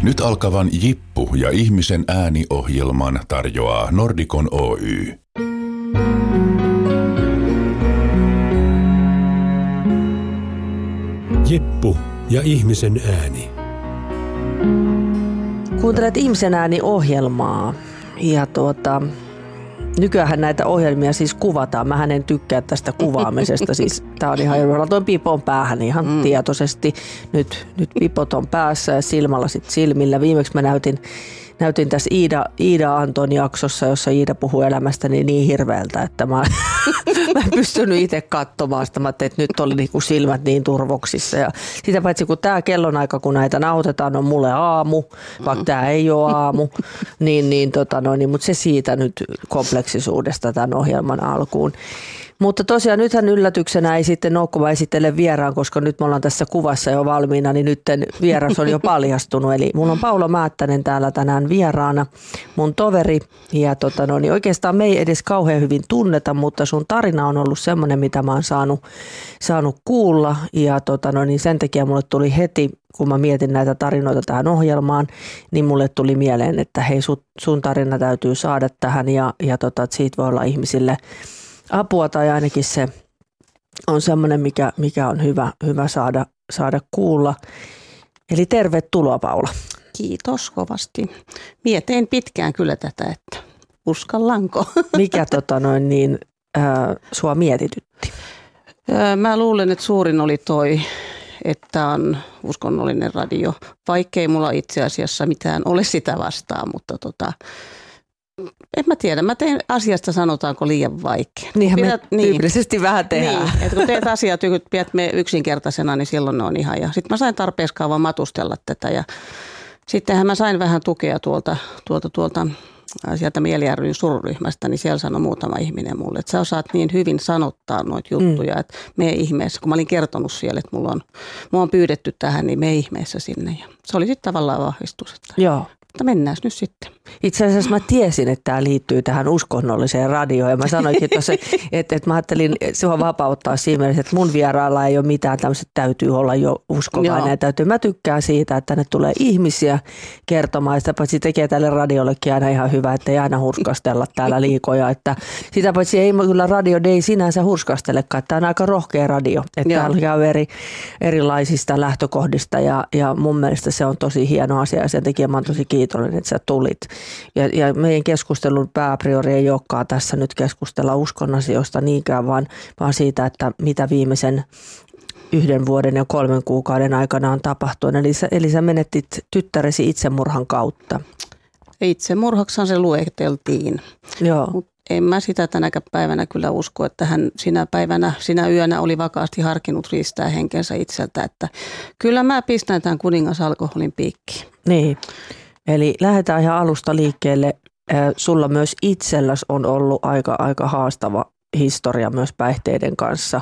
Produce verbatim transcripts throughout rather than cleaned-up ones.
Nyt alkavan Jippu ja ihmisen ääni-ohjelman tarjoaa Nordicon Oy. Jippu ja ihmisen ääni. Kuuntelet ihmisen ääni-ohjelmaa ja tuota, nykyään näitä ohjelmia siis kuvataan. Mähän en tykkää tästä kuvaamisesta. Siis, tää on ihan jolla toin pipon päähän ihan mm. tietoisesti. Nyt, nyt pipot on päässä ja silmälasit silmillä. Viimeksi mä näytin, näytin tässä Iida, Iida Anton jaksossa, jossa Iida puhuu elämästäni niin hirveältä, että mä, mä en pystynyt itse katsomaan sitä. Mä ajattelin, että nyt oli niinku silmät niin turvoksissa. Ja sitä paitsi kun tää kellonaika, kun näitä nauhoitetaan, on mulle aamu, vaikka tää ei ole aamu, niin, niin, tota no, niin, mutta se siitä nyt kompleksisuudesta tämän ohjelman alkuun. Mutta tosiaan nythän yllätyksenä ei sitten ole, kun mä esittelen vieraan, koska nyt me ollaan tässä kuvassa jo valmiina, niin nyt vieras on jo paljastunut. Eli mulla on Paula Määttänen täällä tänään vieraana, mun toveri. Ja tota no, niin oikeastaan me ei edes kauhean hyvin tunneta, mutta sun tarina on ollut semmoinen, mitä mä oon saanut, saanut kuulla. Ja tota no, niin sen takia mulle tuli heti, kun mä mietin näitä tarinoita tähän ohjelmaan, niin mulle tuli mieleen, että hei, sun tarina täytyy saada tähän ja, ja tota, siitä voi olla ihmisille apua tai ainakin se on semmoinen, mikä, mikä on hyvä, hyvä saada, saada kuulla. Eli tervetuloa, Paula. Kiitos kovasti. Mietin pitkään kyllä tätä, että uskallanko. Mikä tota noin niin, äh, sua mietitytti? Mä luulen, että suurin oli toi, että on uskonnollinen radio. Vaikkei mulla itse asiassa mitään ole sitä vastaan, mutta tota... En mä tiedä. Mä teen asiasta sanotaanko liian vaikea. Niinhän me Pidät, tyypillisesti niin, vähän tehdään. Niin, että kun teet asiaa pidät me yksinkertaisena, niin silloin ne on ihan. Ja sitten mä sain tarpeeksi kauan matustella tätä ja sittenhän mä sain vähän tukea tuolta, tuolta, tuolta sieltä Mieli ry:n sururyhmästä, niin siellä sanoi muutama ihminen mulle, että sä osaat niin hyvin sanottaa noita juttuja, mm. että mene ihmeessä, kun mä olin kertonut siellä, että mulla on, mulla on pyydetty tähän, niin mene ihmeessä sinne. Ja se oli sitten tavallaan vahvistus, että joo. Mutta mennään nyt sitten. Itse asiassa mä tiesin, että tämä liittyy tähän uskonnolliseen radioon. Ja mä sanoinkin tuossa, että, että mä ajattelin sinua vapauttaa siinä mielessä, että mun vieraalla ei ole mitään tämmöiset, täytyy olla jo uskovainen. Ja täytyy. Mä tykkään siitä, että tänne tulee ihmisiä kertomaan. Sitä paitsi tekee tälle radiollekin aina ihan hyvä, että ei aina hurskastella täällä liikoja. Että sitä paitsi ei kyllä radio ei sinänsä hurskastelekaan. Tämä on aika rohkea radio. Että täällä käy eri, erilaisista lähtökohdista ja, ja mun mielestä se on tosi hieno asia. Ja sen takia mä oon tosi kiitollinen, että sä tulit. Ja, ja meidän keskustelun pääpriori ei olekaan tässä nyt keskustella uskon asioista niinkään, vaan, vaan siitä, että mitä viimeisen yhden vuoden ja kolmen kuukauden aikana on tapahtunut. Eli sä, eli sä menettit tyttäresi itsemurhan kautta. Itsemurhaksihan se lueteltiin. Joo. Mut en mä sitä tänäkään päivänä kyllä usko, että hän sinä päivänä, sinä yönä oli vakaasti harkinnut riistää henkensä itseltä. Että kyllä mä pistän tämän kuningasalkoholin piikkiin. Niin. Eli lähdetään ihan alusta liikkeelle. Sulla myös itselläsi on ollut aika, aika haastava historia myös päihteiden kanssa.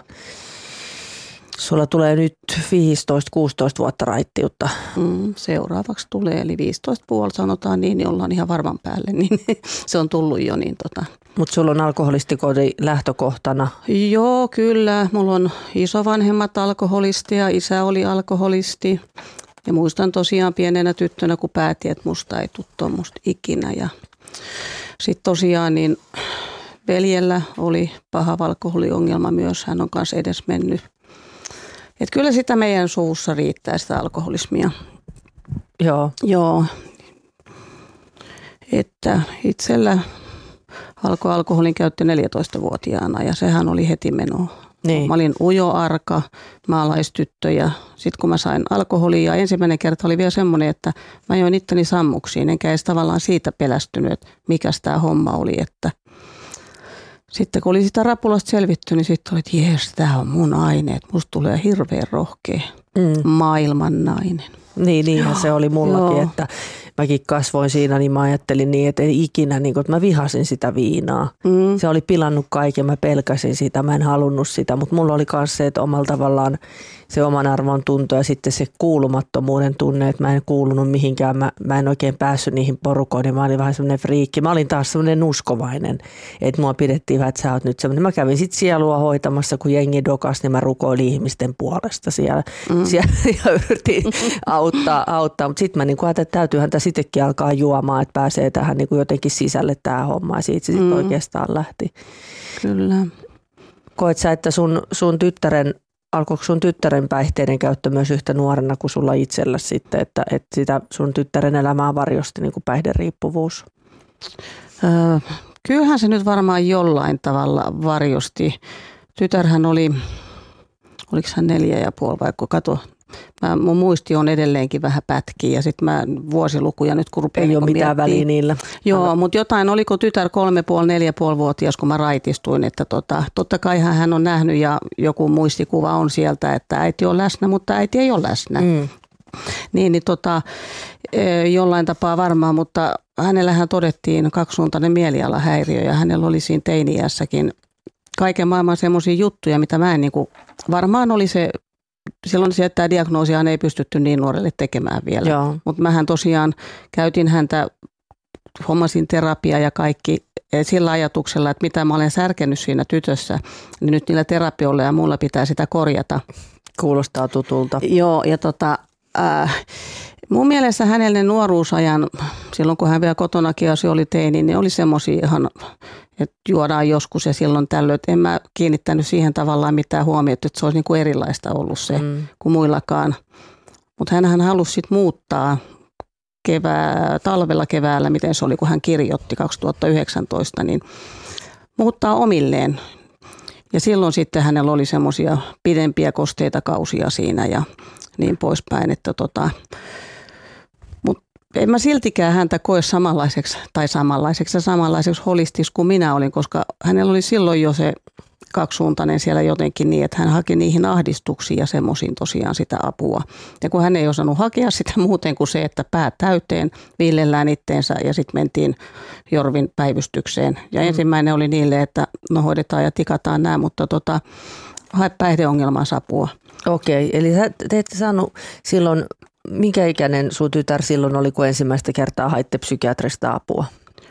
Sulla tulee nyt viisitoista kuusitoista vuotta raittiutta. Mm, seuraavaksi tulee, eli viisitoista puoli sanotaan niin, niin ollaan ihan varman päälle, niin se on tullut jo. Niin tota. Mutta sulla on alkoholistikoti lähtökohtana? Joo, kyllä. Mulla on isovanhemmat alkoholisti ja isä oli alkoholisti. Ja muistan tosiaan pienenä tyttönä, kun päätin, että musta ei tule tuommoista ikinä. Ja sitten tosiaan niin veljellä oli paha alkoholiongelma myös. Hän on kanssa edes mennyt. Että kyllä sitä meidän suvussa riittää sitä alkoholismia. Joo. Joo. Että itsellä alkoi alkoholin käyttö neljätoistavuotiaana ja sehän oli heti menoa. Niin. Mä olin ujo, arka, maalaistyttö ja sitten kun mä sain alkoholia, ensimmäinen kerta oli vielä semmoinen, että mä join itteni sammuksiin, enkä edes tavallaan siitä pelästynyt, että mikäs tämä homma oli. Että sitten kun oli sitä rapulasta selvitty, niin sitten oli, että jees, tämä on mun aine, että musta tulee hirveän rohkea mm. maailman nainen. Niin, niinhän se oli mullakin, että mäkin kasvoin siinä, niin mä ajattelin niin, että en ikinä, niin kuin, että mä vihasin sitä viinaa. Mm. Se oli pilannut kaiken, mä pelkäsin sitä, mä en halunnut sitä, mutta mulla oli myös se, että omalla tavallaan se oman arvon tunto ja sitten se kuulumattomuuden tunne, että mä en kuulunut mihinkään, mä, mä en oikein päässyt niihin porukoihin, mä olin vähän semmoinen friikki. Mä olin taas semmoinen uskovainen, että mua pidettiin vähän, että sä oot nyt semmoinen. Mä kävin sitten sielua hoitamassa, kun jengi dokas, niin mä rukoilin ihmisten puolesta siellä, mm. siellä ja yritin auttaa, auttaa. Mutta sitten mä niin ajattelin, että täytyyhän tämä sittenkin alkaa juomaan, että pääsee tähän niin jotenkin sisälle tämä homma ja siitä se sitten mm. oikeastaan lähti. Kyllä. Koet sä, että sun, sun tyttären alkoiko sun tyttären päihteiden käyttö myös yhtä nuorena kuin sulla itsellä sitten, että, että sitä sun tyttären elämää varjosti niin kuin päihderiippuvuus? Öö, kyllähän se nyt varmaan jollain tavalla varjosti. Tytärhän oli, oliko hän neljä ja puoli vaikka kato. Mä, mun muisti on edelleenkin vähän pätkiä ja sitten mä vuosilukuja nyt kun rupean ei niin ole mitään väliä niillä. Joo, mutta jotain, oliko tytär kolme puoli, neljä puoli vuotias, kun mä raitistuin, että tota, totta kai hän on nähnyt ja joku muistikuva on sieltä, että äiti on läsnä, mutta äiti ei ole läsnä. Mm. Niin, niin tota, jollain tapaa varmaan, mutta hänellähän todettiin kaksisuuntainen mielialahäiriö ja hänellä oli siinä teini-iässäkin kaiken maailman semmoisia juttuja, mitä mä en niin kuin, varmaan oli se. Silloin se, että tämä diagnoosia ei pystytty niin nuorelle tekemään vielä, mutta mähän tosiaan käytin häntä, hommasin terapiaa ja kaikki sillä ajatuksella, että mitä mä olen särkenyt siinä tytössä, niin nyt niillä terapioilla ja mulla pitää sitä korjata. Kuulostaa tutulta. Joo, ja tota, äh, mun mielestä hänelle nuoruusajan, silloin kun hän vielä kotonakin asia oli teini, niin oli semmoisia ihan, että juodaan joskus ja silloin tällöin, että en mä kiinnittänyt siihen tavallaan mitään huomiota, että se olisi niin kuin erilaista ollut se mm. kuin muillakaan. Mutta hänhän halusi sitten muuttaa kevää, talvella keväällä, miten se oli, kun hän kirjoitti kaksituhattayhdeksäntoista, niin muuttaa omilleen. Ja silloin sitten hänellä oli semmoisia pidempiä kosteita kausia siinä ja niin poispäin, että tota, mutta en mä siltikään häntä koe samanlaiseksi tai samanlaiseksi ja samanlaiseksi holistis kuin minä olin, koska hänellä oli silloin jo se kaksisuuntainen siellä jotenkin niin, että hän haki niihin ahdistuksiin ja semmoisiin tosiaan sitä apua. Ja kun hän ei osannut hakea sitä muuten kuin se, että pää täyteen, viillellään itteensä ja sitten mentiin Jorvin päivystykseen. Ja mm. ensimmäinen oli niille, että no hoidetaan ja tikataan nämä, mutta tota, hae päihdeongelmansa apua. Okei, eli te ette saanut silloin, minkä ikäinen sun tytär silloin oli, kun ensimmäistä kertaa haitte psykiatrista apua?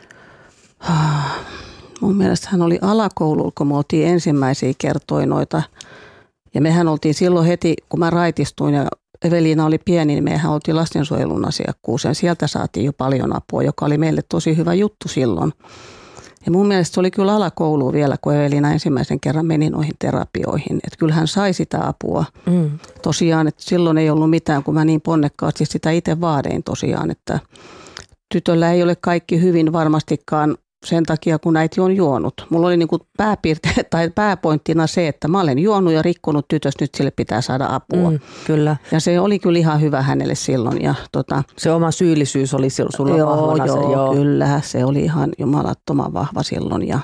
Mun mielestä hän oli alakoululla, kun me oltiin ensimmäisiä kertoja noita. Ja mehän oltiin silloin heti, kun mä raitistuin ja Eveliina oli pieni, niin mehän oltiin lastensuojelun asiakkuuseen. Sieltä saatiin jo paljon apua, joka oli meille tosi hyvä juttu silloin. Ja mun mielestä se oli kyllä alakoulu vielä, kun Eveliina ensimmäisen kerran meni noihin terapioihin. Että kyllä hän sai sitä apua. Mm. Tosiaan, että silloin ei ollut mitään, kun mä niin ponnekkaasti sitä itse vaadein tosiaan, että tytöllä ei ole kaikki hyvin varmastikaan sen takia, kun äiti on juonut. Mulla oli niin kuin pääpiirte- tai pääpointtina se, että mä olen juonut ja rikkonut tytös, nyt sille pitää saada apua. Mm, kyllä. Ja se oli kyllä ihan hyvä hänelle silloin. Ja tota, se oma syyllisyys oli sulla joo, vahvana. Joo, se, joo, kyllä. Se oli ihan jumalattoman vahva silloin. Ja,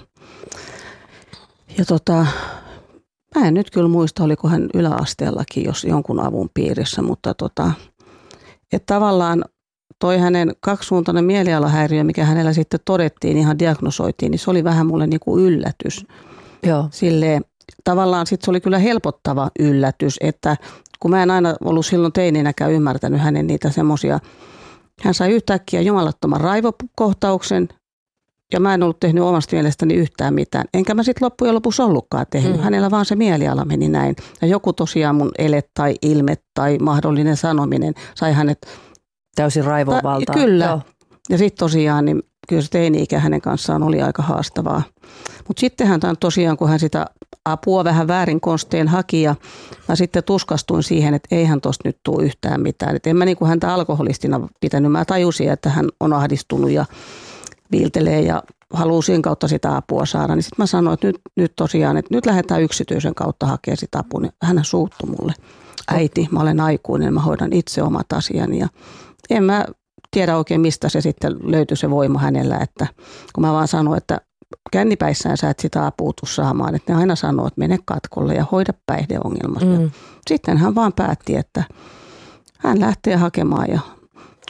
ja tota, mä en nyt kyllä muista, oliko hän yläasteellakin jos jonkun avun piirissä, mutta tota, että tavallaan toi hänen kaksisuuntainen mielialahäiriö, mikä hänellä sitten todettiin, ihan diagnosoitiin, niin se oli vähän mulle niin kuin yllätys. Joo. Silleen, tavallaan sitten se oli kyllä helpottava yllätys, että kun mä en aina ollut silloin teininäkään ymmärtänyt hänen niitä semmoisia, hän sai yhtäkkiä jumalattoman raivokohtauksen ja mä en ollut tehnyt omasta mielestäni yhtään mitään. Enkä mä sitten loppujen lopuksi ollutkaan tehnyt. Mm. Hänellä vaan se mieliala meni näin. Ja joku tosiaan mun ele tai ilme tai mahdollinen sanominen sai hänet täysin raivon valtaa. Kyllä. Joo. Ja sitten tosiaan, niin kyllä se teini-ikä hänen kanssaan oli aika haastavaa. Mutta sittenhän tosiaan, kun hän sitä apua vähän väärin konsteen haki, ja mä sitten tuskastuin siihen, että eihän tosta nyt tule yhtään mitään. Et en mä niin kuin häntä alkoholistina pitänyt. Mä tajusin, että hän on ahdistunut ja viiltelee ja haluaa sen kautta sitä apua saada. Niin sitten mä sanoin, että nyt, nyt tosiaan, että nyt lähdetään yksityisen kautta hakemaan sitä apua. Niin hän suuttui mulle. Äiti, mä olen aikuinen, mä hoidan itse omat asiani ja en mä tiedä oikein, mistä se sitten löytyi se voima hänellä, että kun mä vaan sanoin, että kännipäissään sä et sitä apua tuu saamaan, että ne aina sanoo, että mene katkolle ja hoida päihdeongelmasta. Mm. Sitten hän vaan päätti, että hän lähtee hakemaan ja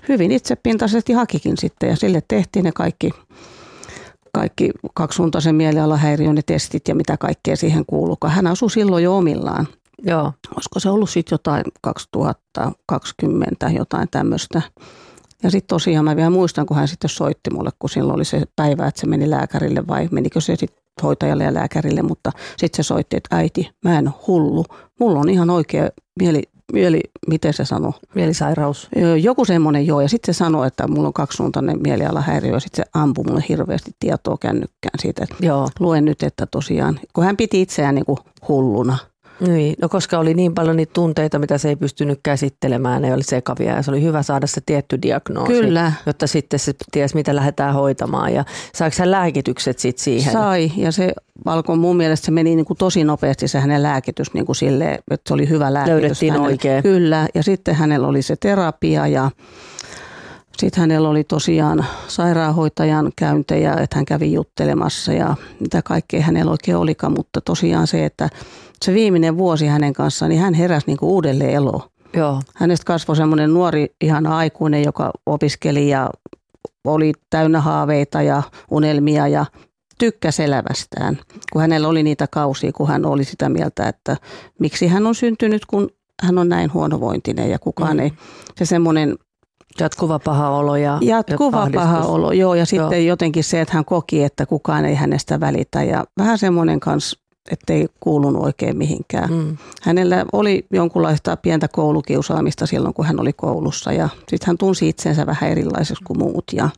hyvin itsepintaisesti hakikin sitten ja sille tehtiin ne kaikki, kaikki kaksisuuntaisen mielialahäiriön testit ja mitä kaikkea siihen kuuluukaan. Hän asui silloin jo omillaan. Joo. Olisiko se ollut sitten jotain kaksituhattakaksikymmentä, jotain tämmöistä. Ja sitten tosiaan mä vielä muistan, kun hän sitten soitti mulle, kun silloin oli se päivä, että se meni lääkärille vai menikö se sitten hoitajalle ja lääkärille. Mutta sitten se soitti, että äiti, mä en ole hullu. Mulla on ihan oikea mieli, mieli miten se sanoi? Mielisairaus. Joku semmoinen joo. Ja sitten se sanoi, että mulla on kaksisuuntainen mielialahäiriö. Ja sitten se ampui mulle hirveästi tietoa kännykkään siitä. Että joo. Luen nyt, että tosiaan, kun hän piti itseään niin kuin hulluna. Niin, no koska oli niin paljon niitä tunteita, mitä se ei pystynyt käsittelemään, ne oli sekavia ja se oli hyvä saada se tietty diagnoosi, Kyllä. jotta sitten se tiesi, mitä lähdetään hoitamaan ja saiko hän lääkitykset sitten siihen? Sai ja se alkoi mun mielestä se meni niin kuin tosi nopeasti se hänen lääkitys niin kuin silleen, että se oli hyvä lääkitys. Löydettiin hänelle. Oikein. Kyllä ja sitten hänellä oli se terapia ja sitten hänellä oli tosiaan sairaanhoitajan käyntejä, että hän kävi juttelemassa ja mitä kaikkea hänellä oikein olikaan, mutta tosiaan se, että se viimeinen vuosi hänen kanssaan, niin hän heräsi niin kuin uudelleen eloon. Joo. Hänestä kasvoi semmoinen nuori ihana aikuinen, joka opiskeli ja oli täynnä haaveita ja unelmia ja tykkäsi elämästään. Kun hänellä oli niitä kausia, kun hän oli sitä mieltä, että miksi hän on syntynyt, kun hän on näin huonovointinen ja kukaan mm. ei. Se semmoinen jatkuva paha olo ja Jatkuva ja paha olo, joo. Ja sitten joo. jotenkin se, että hän koki, että kukaan ei hänestä välitä ja vähän semmoinen kanssa, ettei kuulunut oikein mihinkään. Mm. Hänellä oli jonkunlaista pientä koulukiusaamista silloin, kun hän oli koulussa ja sitten hän tunsi itsensä vähän erilaiseksi kuin muut. Ja,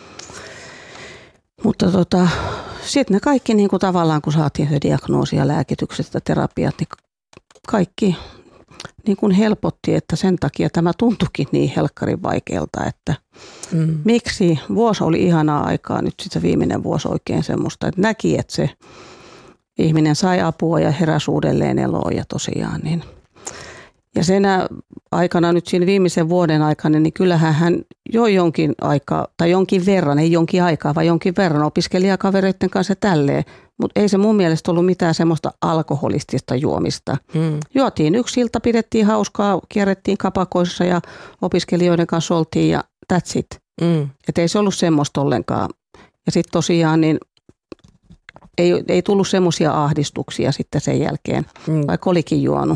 mutta tota, sitten ne kaikki niin kuin tavallaan, kun saatiin se diagnoosi ja lääkitykset ja terapiat, niin kaikki niin kuin helpotti, että sen takia tämä tuntuikin niin helkkarin vaikealta, että mm. miksi vuosi oli ihanaa aikaa, nyt sitten viimeinen vuosi oikein semmoista, että näki, että se ihminen sai apua ja heräsi uudelleen eloon ja tosiaan niin. Ja sen aikana nyt siinä viimeisen vuoden aikana, niin kyllähän hän jo jonkin aikaa, tai jonkin verran, ei jonkin aikaa, vaan jonkin verran opiskelijakavereiden kanssa tälleen. Mutta ei se mun mielestä ollut mitään semmoista alkoholistista juomista. Hmm. Juotiin yksi ilta, pidettiin hauskaa, kierrettiin kapakoissa ja opiskelijoiden kanssa oltiin ja that's it. Hmm. Että ei se ollut semmoista ollenkaan. Ja sitten tosiaan niin ei, ei tullut semmoisia ahdistuksia sitten sen jälkeen, hmm. vaikka olikin juonut.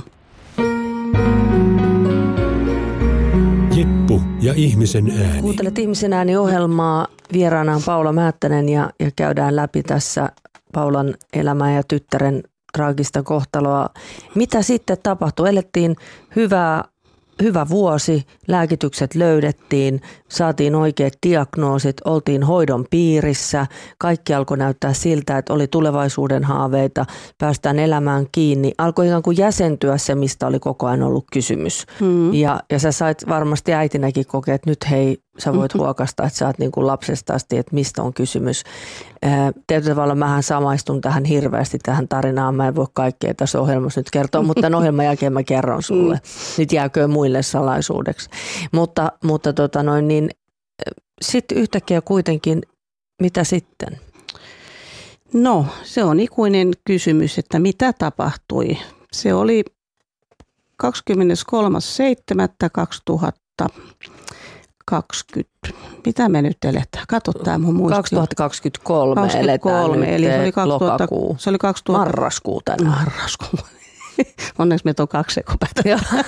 Jeppu ja ihmisen ääni. Kuuntelet ihmisen ääni -ohjelmaa. Vieraana on Paula Määttänen ja, ja käydään läpi tässä Paulan elämää ja tyttären traagista kohtaloa. Mitä sitten tapahtui? Elettiin hyvää, hyvä vuosi, lääkitykset löydettiin, saatiin oikeat diagnoosit, oltiin hoidon piirissä. Kaikki alkoi näyttää siltä, että oli tulevaisuuden haaveita, päästään elämään kiinni. Alkoi ikään kuin jäsentyä se, mistä oli koko ajan ollut kysymys. Hmm. Ja, ja sä sait varmasti äitinäkin kokea, että nyt hei, sä voit mm-hmm. huokasta, että sä oot niin kuin lapsesta asti, että mistä on kysymys. Tietyllä tavalla mähän samaistun tähän hirveästi tähän tarinaan. Mä en voi kaikkea tässä ohjelmassa nyt kertoa, mutta tämän ohjelman jälkeen mä kerron sulle. Nyt jääkö muille salaisuudeksi. Mutta, mutta tota noin, niin sitten yhtäkkiä kuitenkin, mitä sitten? No, se on ikuinen kysymys, että mitä tapahtui. Se oli kahdeskymmeneskolmas seitsemättä kaksituhattakaksikymmentä. Mitä me nyt eletään? Katso tämä mun muistio. kaksituhattakaksikymmentäkolme, kaksituhattakaksikymmentäkolme eletään nyt, eli se oli kaksituhatta, lokakuu. Se oli kaksituhatta, marraskuu tänään. Marraskuu. Onneksi meitä on kaksi sekopäätä.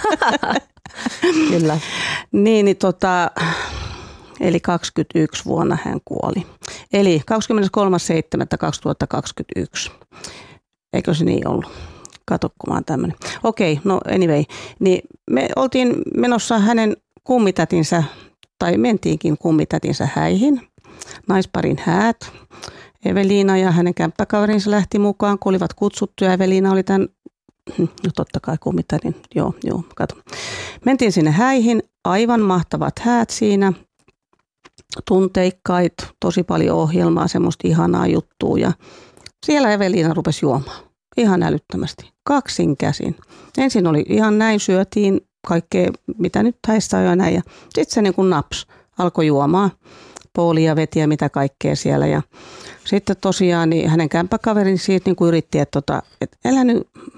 Kyllä. Niin, niin tota, eli kaksikymmentäyksi vuonna hän kuoli. Eli kahdeskymmeneskolmas seitsemättä kaksituhattakaksikymmentäyksi. Eikö se niin ollut? Kato, kun mä oon tämmöinen. Okei, no anyway. Niin me oltiin menossa hänen kummitätinsä, tai mentiinkin kummitätinsä häihin. Naisparin häät. Eveliina ja hänen kämppäkaverinsa lähti mukaan, kun olivat kutsuttuja. Eveliina oli tämän, no totta kai kummitätin, joo, joo, kato. Mentiin sinne häihin, aivan mahtavat häät siinä. Tunteikkaat, tosi paljon ohjelmaa, semmoista ihanaa juttua. Ja siellä Eveliina rupesi juomaan. Ihan älyttömästi. Kaksin käsin. Ensin oli ihan näin, syötiin kaikkea, mitä nyt häissä on ja näin. Ja sitten se niin kuin naps, alkoi juomaan. Poolia, vetiä, mitä kaikkea siellä. Ja sitten tosiaan niin hänen kämppäkaverin siitä niin kuin yritti, että, tota, että älä nyt,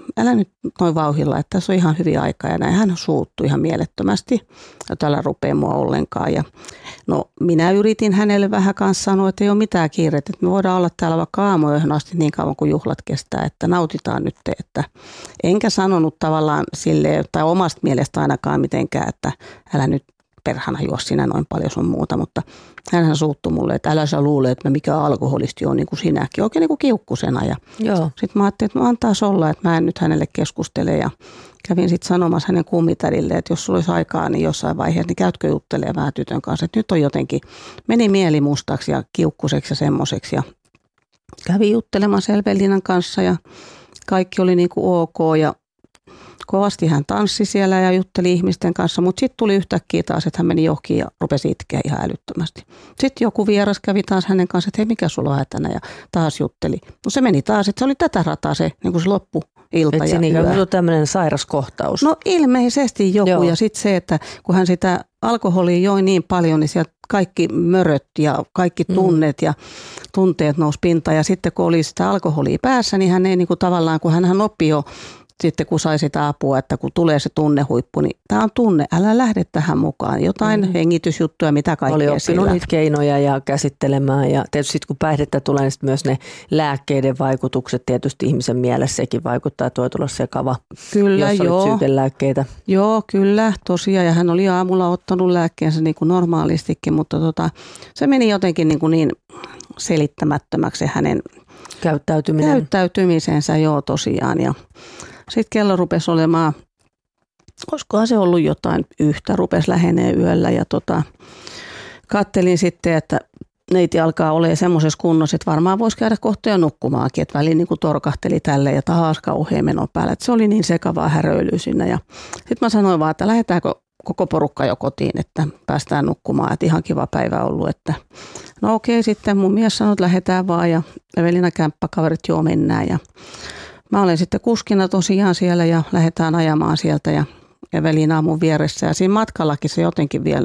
älä nyt noin vauhilla, että tässä on ihan hyvin aikaa. Ja näin hän suuttui ihan mielettömästi, että älä rupea mua ollenkaan. Ja no minä yritin hänelle vähän kanssa sanoa, että ei ole mitään kiirettä, että me voidaan olla täällä vaikka aamuyöhön asti niin kauan kuin juhlat kestää, että nautitaan nyt. Että enkä sanonut tavallaan silleen, tai omasta mielestä ainakaan mitenkään, että älä nyt perhana juo sinä noin paljon sun muuta, mutta hänhän suuttui mulle, että älä sä luule, että mä mikä alkoholisti on niin kuin sinäkin, oikein niin kuin kiukkusena. Ja sitten mä ajattelin, että no antaas olla, että mä en nyt hänelle keskustele ja kävin sitten sanomassa hänen kummitädille, että jos sulla olisi aikaa, niin jossain vaiheessa, niin käytkö juttelemaan vähän tytön kanssa, että nyt on jotenkin, meni mieli mustaksi ja kiukkuseksi ja semmoiseksi ja kävin juttelemaan Elveliinan kanssa ja kaikki oli niin kuin ok ja kovasti hän tanssi siellä ja jutteli ihmisten kanssa, mutta sitten tuli yhtäkkiä taas, että hän meni johonkin ja rupesi itkeä ihan älyttömästi. Sitten joku vieras kävi taas hänen kanssa, että hei mikä sulla on hätänä ja taas jutteli. No se meni taas, että se oli tätä rataa se, niin kuin se loppu. Ilta et ja se niin yö. on tämmöinen sairaskohtaus. No ilmeisesti joku. Joo. Ja sitten se, että kun hän sitä alkoholia joi niin paljon, niin sieltä kaikki möröt ja kaikki tunnet mm. ja tunteet nousi pintaan. Ja sitten kun oli sitä alkoholia päässä, niin hän ei niin kuin tavallaan, kun hän oppi jo sitten kun sai sitä apua, että kun tulee se tunnehuippu, niin tämä on tunne, älä lähde tähän mukaan. Jotain mm. hengitysjuttuja, mitä kaikkea oli oppinut sillä. niitä keinoja ja käsittelemään ja tietysti sit, kun päihdettä tulee, niin myös ne lääkkeiden vaikutukset tietysti ihmisen mielessä sekin vaikuttaa, että voi tulla sekava, kyllä, jos joo. olit syytelääkkeitä. Joo, kyllä, tosiaan ja hän oli aamulla ottanut lääkkeensä niin kuin normaalistikin, mutta tota, se meni jotenkin niin, kuin niin selittämättömäksi hänen Käyttäytyminen. käyttäytymisensä, joo tosiaan ja sitten kello rupesi olemaan, olisikohan se ollut jotain yhtä, rupesi lähenee yöllä ja tota, kattelin sitten, että neiti alkaa olemaan semmoisessa kunnossa, että varmaan voisi käydä kohta jo nukkumaankin, että väliin niin kuin torkahteli tälle ja taas kauhean menon päällä, että se oli niin sekavaa häröilyä siinä ja sitten mä sanoin vaan, että lähdetäänkö koko porukka jo kotiin, että päästään nukkumaan, että ihan kiva päivä ollut, että no okei, sitten mun mies sanoi, että lähdetään vaan ja Evelina kämppakaverit joo mennään ja mä olen sitten kuskina tosiaan siellä ja lähdetään ajamaan sieltä ja Evelina on mun vieressä ja siinä matkallakin se jotenkin vielä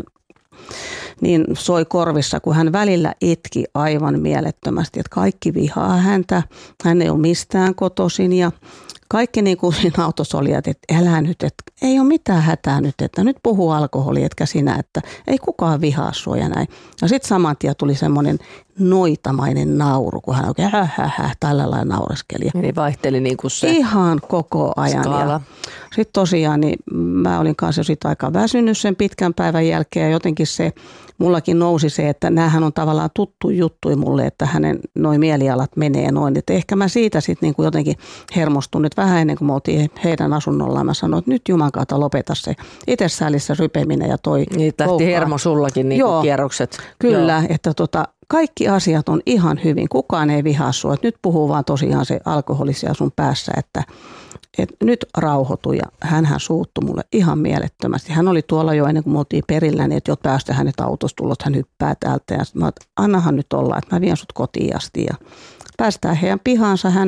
niin soi korvissa, kun hän välillä itki aivan mielettömästi, että kaikki vihaa häntä, hän ei ole mistään kotoisin ja kaikki niin kuin siinä autossa oli, että älä nyt, että ei ole mitään hätää nyt, että nyt puhuu alkoholi, etkä sinä, että ei kukaan vihaa sua ja näin. Ja sitten saman tien tuli semmoinen noitamainen nauru, kun hän oikein häh, häh, häh, tällä lailla naureskeli. Eli vaihteli niin kuin se ihan koko ajan. skaala. Sitten tosiaan, niin mä olin kanssa jo sit aika väsynyt sen pitkän päivän jälkeen ja jotenkin se, mullakin nousi se, että näähän on tavallaan tuttu juttu mulle, että hänen noi mielialat menee noin. Että ehkä mä siitä sitten niin kuin jotenkin hermostun nyt vähän ennen kuin me oltiin heidän asunnollaan. Mä sanoin, että nyt Juman kautta lopeta se itsesäälissä rypeminen ja toi niin, lähti hermo sullakin niin kuin kierrokset. Kyllä, Joo. että tota, kaikki asiat on ihan hyvin. Kukaan ei vihaa sua. Että nyt puhuu vaan tosiaan se alkoholisia sun päässä, että et nyt rauhoitu ja hänhän suuttui mulle ihan mielettömästi. Hän oli tuolla jo ennen kuin me oltiin perillä, niin että jo päästä hänet autosta tullut, hän hyppää täältä. Ja mä oot, annahan nyt olla, että mä vien sut kotiin asti. Ja päästään heidän pihansa, hän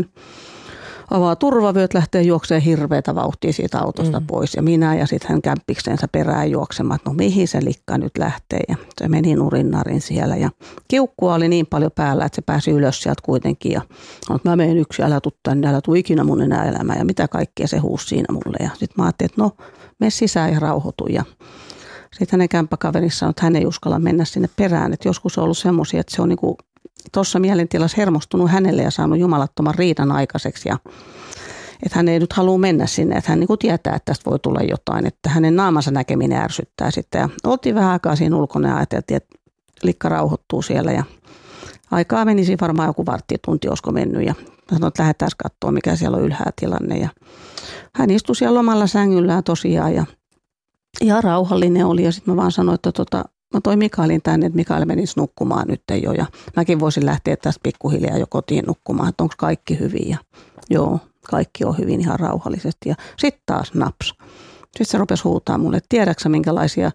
avaa turvavyöt, lähtee juokseen hirveätä vauhtia siitä autosta mm. pois. Ja minä ja sitten hän kämppiksensä perään juoksemaan, että no mihin se likka nyt lähtee. Ja se meni nurinnarin siellä ja kiukkua oli niin paljon päällä, että se pääsi ylös sieltä kuitenkin. Ja sanoi, että mä menen yksi, älä tuu tänne, älä tuu ikinä mun enää elämään. Ja mitä kaikkea se huusi siinä mulle. Ja sitten mä ajattelin, että no mene sisään ja rauhoitu. Ja sitten hänen kämppäkaverissa sanoi, että hän ei uskalla mennä sinne perään. Että joskus on ollut semmoisia, että se on niinku tuossa mielentilassa hermostunut hänelle ja saanut jumalattoman riidan aikaiseksi ja että hän ei nyt halua mennä sinne, että hän niin kuin tietää, että tästä voi tulla jotain, että hänen naamansa näkeminen ärsyttää sitten ja oltiin vähän aikaa siinä ulkona ja ajateltiin, että likka rauhoittuu siellä ja aikaa menisi varmaan joku varttitunti, olisiko mennyt ja sanoin, että lähdetään katsoa, mikä siellä on ylhää tilanne ja hän istui siellä omalla sängyllään tosiaan ja ihan rauhallinen oli ja sitten mä vaan sanoin, että tota, mä toin Mikaelin tänne, että Mikael menisi nukkumaan nyt jo ja mäkin voisin lähteä tästä pikkuhiljaa jo kotiin nukkumaan, että onko kaikki hyvin ja joo, kaikki on hyvin ihan rauhallisesti ja sitten taas naps. Sitten se rupesi huutaa mulle, että tiedätkö minkälaisia,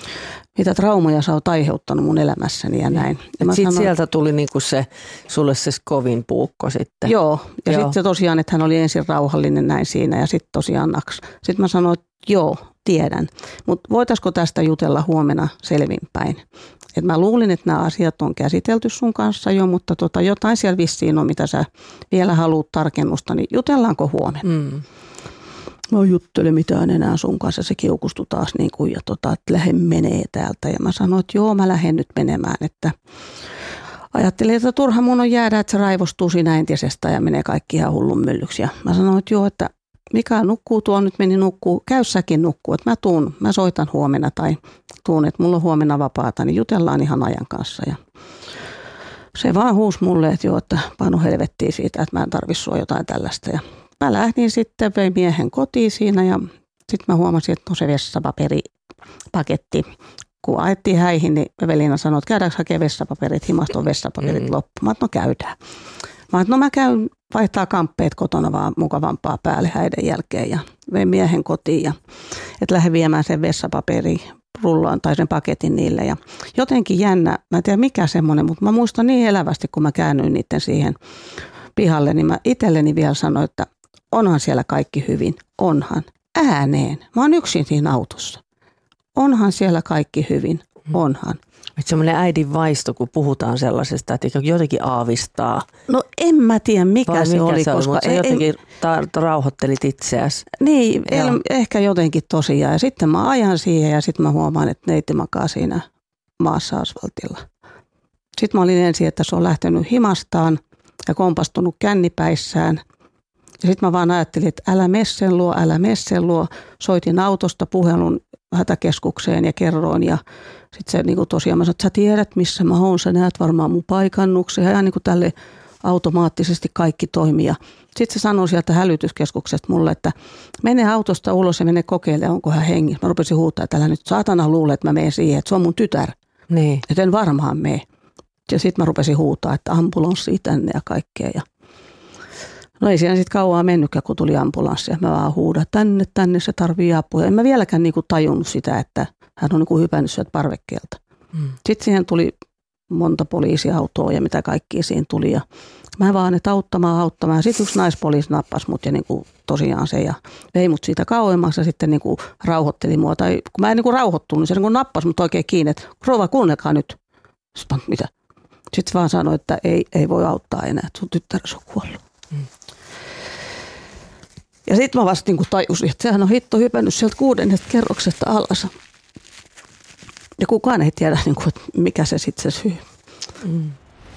mitä traumoja sä oot aiheuttanut mun elämässäni ja näin. Ja sitten sieltä tuli niinku se, sulle se kovin puukko sitten. Joo, ja sitten se tosiaan, että hän oli ensin rauhallinen näin siinä ja sitten tosiaan naks. Sitten mä sanoin, että joo, tiedän, mutta voitaisiko tästä jutella huomenna selvinpäin. Et mä luulin, että nämä asiat on käsitelty sun kanssa jo, mutta tota, jotain siellä vissiin on, mitä sä vielä haluat tarkennusta, niin jutellaanko huomenna? Mm. no juttele mitään enää sun kanssa, se kiukustui taas niin kuin, ja tota, että lähde menee täältä. Ja mä sanoin, että joo, mä lähden nyt menemään, että ajattelin, että turha mun on jäädä, että se raivostuu siinä entisestä ja menee kaikki ihan hullun myllyksi. Ja mä sanoin, että joo, että Mikael nukkuu, tuo nyt meni nukkuu, käy säkin nukkuu, että mä tuun, mä soitan huomenna tai tuun, että mulla on huomenna vapaata, niin jutellaan ihan ajan kanssa. Ja se vaan huusi mulle, että joo, että Panu helvettiin siitä, että mä en tarvitse sua jotain tällaista. Ja mä lähdin sitten, vein miehen kotiin siinä ja sitten mä huomasin, että no se vessapaperipaketti, kun ajettiin häihin, niin Evelina sanoi, että käydäänkö hakemaan vessapaperit, himasta on vessapaperit mm. loppu. Mä no käydään. Mä no mä käyn vaihtaa kamppeet kotona vaan mukavampaa päälle häiden jälkeen ja vein miehen kotiin ja että lähden viemään sen vessapaperi rullaan tai sen paketin niille ja jotenkin jännä, mä en tiedä mikä semmoinen, mutta mä muistan niin elävästi, kun mä käännyin niiden siihen pihalle, niin mä itselleni vielä sanoin, että onhan siellä kaikki hyvin, onhan, ääneen, mä oon yksin siinä autossa, onhan siellä kaikki hyvin, onhan. Että semmoinen äidin vaisto, kun puhutaan sellaisesta, että jotenkin aavistaa. No en mä tiedä, mikä Vai se mikä oli, se koska oli, mutta ei, jotenkin ta- rauhoittelit itseäsi. Niin, el, ehkä jotenkin tosiaan. Ja sitten mä ajan siihen ja sitten mä huomaan, että neiti makaa siinä maassa asfaltilla. Sitten mä olin ensin, että se on lähtenyt himastaan ja kompastunut kännipäissään. Ja sitten mä vaan ajattelin, että älä mene sen luo, älä mene sen luo. Soitin autosta puhelun hätäkeskukseen ja kerroin ja sitten se niin tosiaan mä sanoin, että sä tiedät missä mä oon, sä näet varmaan mun paikannuksen ja ihan niin kuin tälle automaattisesti kaikki toimii. Sitten se sanoi sieltä hälytyskeskuksesta mulle, että mene autosta ulos ja mene kokeile, onko hän hengissä. Mä rupesin huutaa, että älä nyt saatana luule, että mä menen siihen, että se on mun tytär. Niin. Että en varmaan mene. Ja sitten mä rupesin huutaa, että ambulanssi tänne ja kaikkea. Ja no ei siinä sitten kauaa mennytkään, kun tuli ambulanssi. Mä vaan huudan, tänne, tänne se tarvii apua. En mä vieläkään niinku tajunnut sitä, että hän on niinku hypännyt sieltä parvekkeelta. Mm. Sitten siihen tuli monta poliisiautoa ja mitä kaikkia siinä tuli. Ja mä vaan, että auttamaan, auttamaan. Sitten yksi naispoliisi nappasi mut ja niinku tosiaan se ja vei mut siitä kauemmaksi ja sitten niinku rauhoitteli mua. Tai kun mä en niinku rauhoittunut, niin se niinku nappasi mut oikein kiinni, että rouva kuunnelkaa nyt. Sitten mitä? Sitten vaan sanoi, että ei, ei voi auttaa enää, että sun tyttäresi on kuollut. Mm. Ja sitten mä vasta niinku tajusin, että sehän on hitto hypännyt sieltä kuudennesta kerroksesta alas. Ja kukaan ei tiedä, niinku, että mikä se sitten se syy. Mm.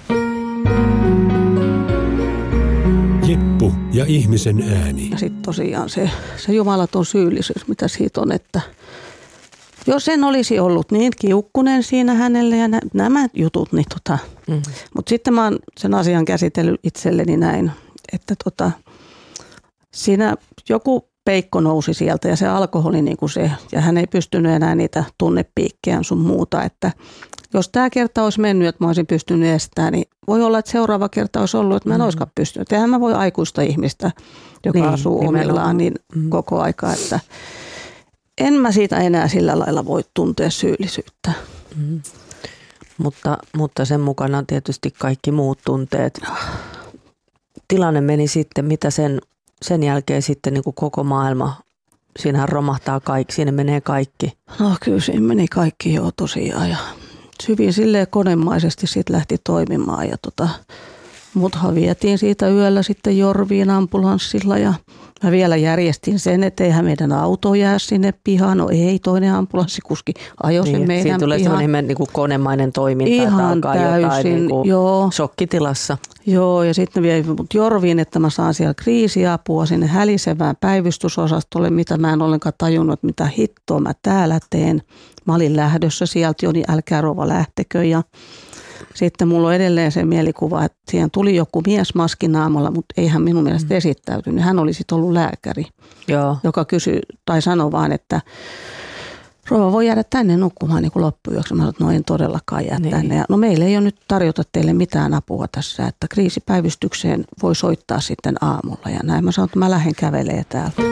Jeppu ja ihmisen ääni. Ja sitten tosiaan se, se jumalaton syyllisyys, mitä siitä on, että jos en olisi ollut niin kiukkunen siinä hänelle ja nä, nämä jutut, niin tota. Mm. Mutta sitten mä oon sen asian käsitellyt itselleni näin, että tota, siinä joku peikko nousi sieltä ja se alkoholi niin kuin se, ja hän ei pystynyt enää niitä tunnepiikkejä sun muuta, että jos tämä kerta olisi mennyt, että mä olisin pystynyt estämään, niin voi olla, että seuraava kerta olisi ollut, että mä en mm. olisikaan pystynyt. Eihän mä voi aikuista ihmistä, joka niin, asuu omillaan, niin mm. koko aika, että en mä siitä enää sillä lailla voi tuntea syyllisyyttä. Mm. Mutta, mutta sen mukana on tietysti kaikki muut tunteet. Tilanne meni sitten, mitä sen, sen jälkeen sitten niin kuin koko maailma, siinähän romahtaa kaikki, siinä menee kaikki. No kyllä siinä meni kaikki jo tosiaan ja hyvin silleen konemaisesti siitä lähti toimimaan ja tota, muthan vietiin siitä yöllä sitten Jorviin ambulanssilla ja mä vielä järjestin sen, että eihän meidän auto jää sinne pihaan. No ei, toinen ambulanssikuski ajoi sen niin, meidän siinä tulee pihaan. sellainen niin kuin konemainen toiminta, ihan että alkaa täysin, jotain niin kuin joo. shokkitilassa. Joo, ja sitten vielä mut Jorviin, että mä saan siellä kriisiapua sinne hälisevään päivystysosastolle, mitä mä en ollenkaan tajunnut, että mitä hittoa mä täällä teen. Mä olin lähdössä sieltä jo, niin älkää rouva lähtekö. Ja sitten mulla on edelleen se mielikuva, että siihen tuli joku mies maskinaamalla, mutta ei hän minun mielestä esittäytynyt. Hän oli sitten ollut lääkäri, Joo. joka kysyi tai sanoi vaan, että rouva voi jäädä tänne nukkumaan niin kuin loppuyöksi. Mä sanoin, että no en todellakaan jää niin. tänne. Ja no meillä ei ole nyt tarjota teille mitään apua tässä, että kriisipäivystykseen voi soittaa sitten aamulla. Ja näin mä sanoin, että mä lähden kävelemään täältä.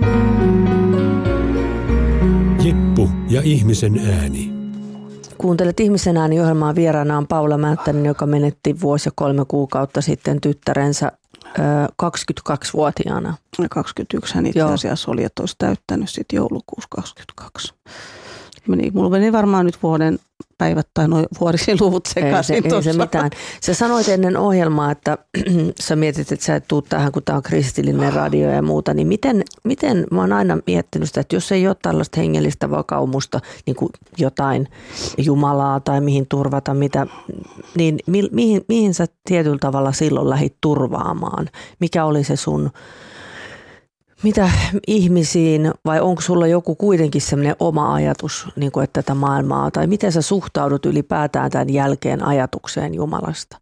Jeppu ja ihmisen ääni. Kuuntelet Ihmisen ääni -ohjelmaa, vieraana on Paula Mänttänen, joka menetti vuosi ja kolme kuukautta sitten tyttärensä ö, kaksikymmentäkaksivuotiaana. kaksikymmentäyksi hän itse asiassa oli, että olisi täyttänyt sitten joulukuussa kaksikymmentäkaksi. Meni, mulla meni varmaan nyt vuoden vuosipäivät tai nuo vuorisiluvut sekaisin. Ei se, ei se mitään. Sä sanoit ennen ohjelmaa, että sä mietit, että sä et tuu tähän, kun tää on kristillinen radio ja muuta. Niin miten, miten mä oon aina miettinyt sitä, että jos ei ole tällaista hengellistä vakaumusta, niin kuin jotain Jumalaa tai mihin turvata, mitä, niin mi, mihin, mihin sä tietyllä tavalla silloin lähdit turvaamaan? Mikä oli se sun... Mitä ihmisiin, vai onko sulla joku kuitenkin sellainen oma ajatus, niin kuin, että tätä maailmaa, tai miten sä suhtaudut ylipäätään tämän jälkeen ajatukseen Jumalasta?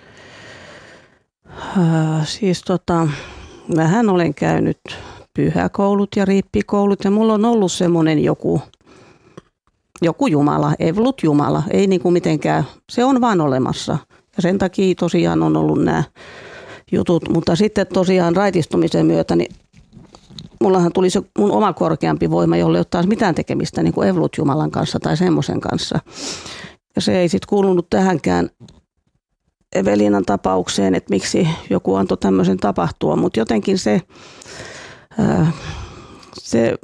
Äh, siis tota, mähän olen käynyt pyhäkoulut ja riippikoulut, ja mulla on ollut semmoinen joku, joku Jumala, evolut Jumala, ei niin kuin mitenkään, se on vaan olemassa. Ja sen takia tosiaan on ollut nämä jutut, mutta sitten tosiaan raitistumisen myötä, niin mullahan tuli se mun oma korkeampi voima, jolle ei ole taas mitään tekemistä niin kuin evolut Jumalan kanssa tai semmoisen kanssa. Ja se ei sitten kuulunut tähänkään Eveliinan tapaukseen, että miksi joku antoi tämmöisen tapahtua, mutta jotenkin se, ää, se,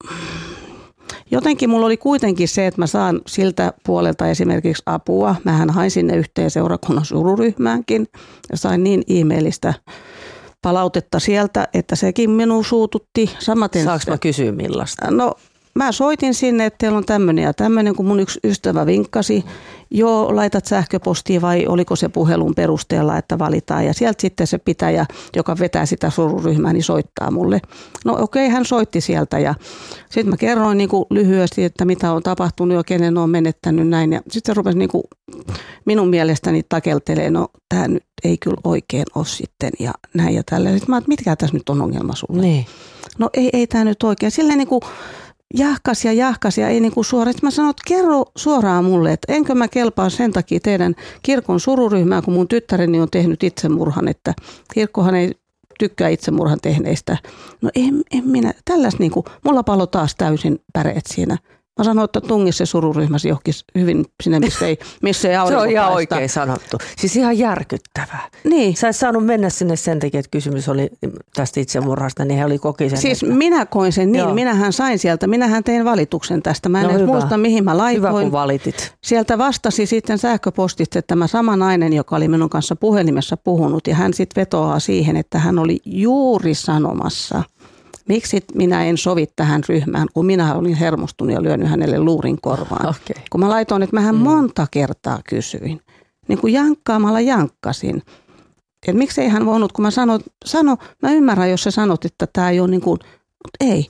jotenkin mulla oli kuitenkin se, että mä saan siltä puolelta esimerkiksi apua. Mähän hain sinne yhteen seurakunnan sururyhmäänkin ja sain niin ihmeellistä palautetta sieltä, että sekin minua suututti. Samaten Saanko se, mä kysyä millaista? No mä soitin sinne, että teillä on tämmöinen ja tämmöinen, kun mun yksi ystävä vinkkasi. Joo, laitat sähköpostia vai oliko se puhelun perusteella, että valitaan. Ja sieltä sitten se pitäjä, joka vetää sitä sururyhmää, niin soittaa mulle. No okei, okay, hän soitti sieltä ja sitten mä kerroin niin kuin lyhyesti, että mitä on tapahtunut ja kenen on menettänyt näin. Ja sitten se rupesi niin kuin minun mielestäni takeltelee, no tämä nyt ei kyllä oikein ole sitten ja näin ja tälleen. Sitten mä ajattelin, mitkä tässä nyt on ongelma sulle? Niin. No ei, ei tämä nyt oikein. Silleen niin kuin jahkas ja jahkas ja ei niin kuin suoraan. Sitten mä sanoin, että kerro suoraan mulle, että enkö mä kelpaa sen takia teidän kirkon sururyhmään, kun mun tyttäreni on tehnyt itsemurhan, että kirkkohan ei tykkää itsemurhan tehneistä. No en, en minä, tällaista niin kuin, mulla palo taas täysin päreet siinä. Mä sanoin, että tungi se sururyhmäsi johonkin hyvin sinne, missä ei, missä ei aurinko Se on ihan paista. oikein sanottu. Siis ihan järkyttävää. Niin. Sä et saanut mennä sinne sen takia, että kysymys oli tästä itsemurhasta, niin he oli koki sen. Siis että... minä koin sen niin, Joo. minähän sain sieltä, minähän tein valituksen tästä. Mä en No edes hyvä. muista, mihin mä laitoin. Hyvä, kun valitit. Sieltä vastasi sitten sähköpostista tämä sama nainen, joka oli minun kanssa puhelimessa puhunut, ja hän sitten vetoaa siihen, että hän oli juuri sanomassa, miksi minä en sovi tähän ryhmään, kun minä olin hermostunut ja lyönyt hänelle luurin korvaan. Okay. Kun mä laitoin, että mähän mm. monta kertaa kysyin, niin kuin jankkaamalla jankkasin. Että miksei hän voinut, kun mä sanoin, sano, mä ymmärrän, jos sä sanot, että tämä ei ole niin kuin, mutta ei.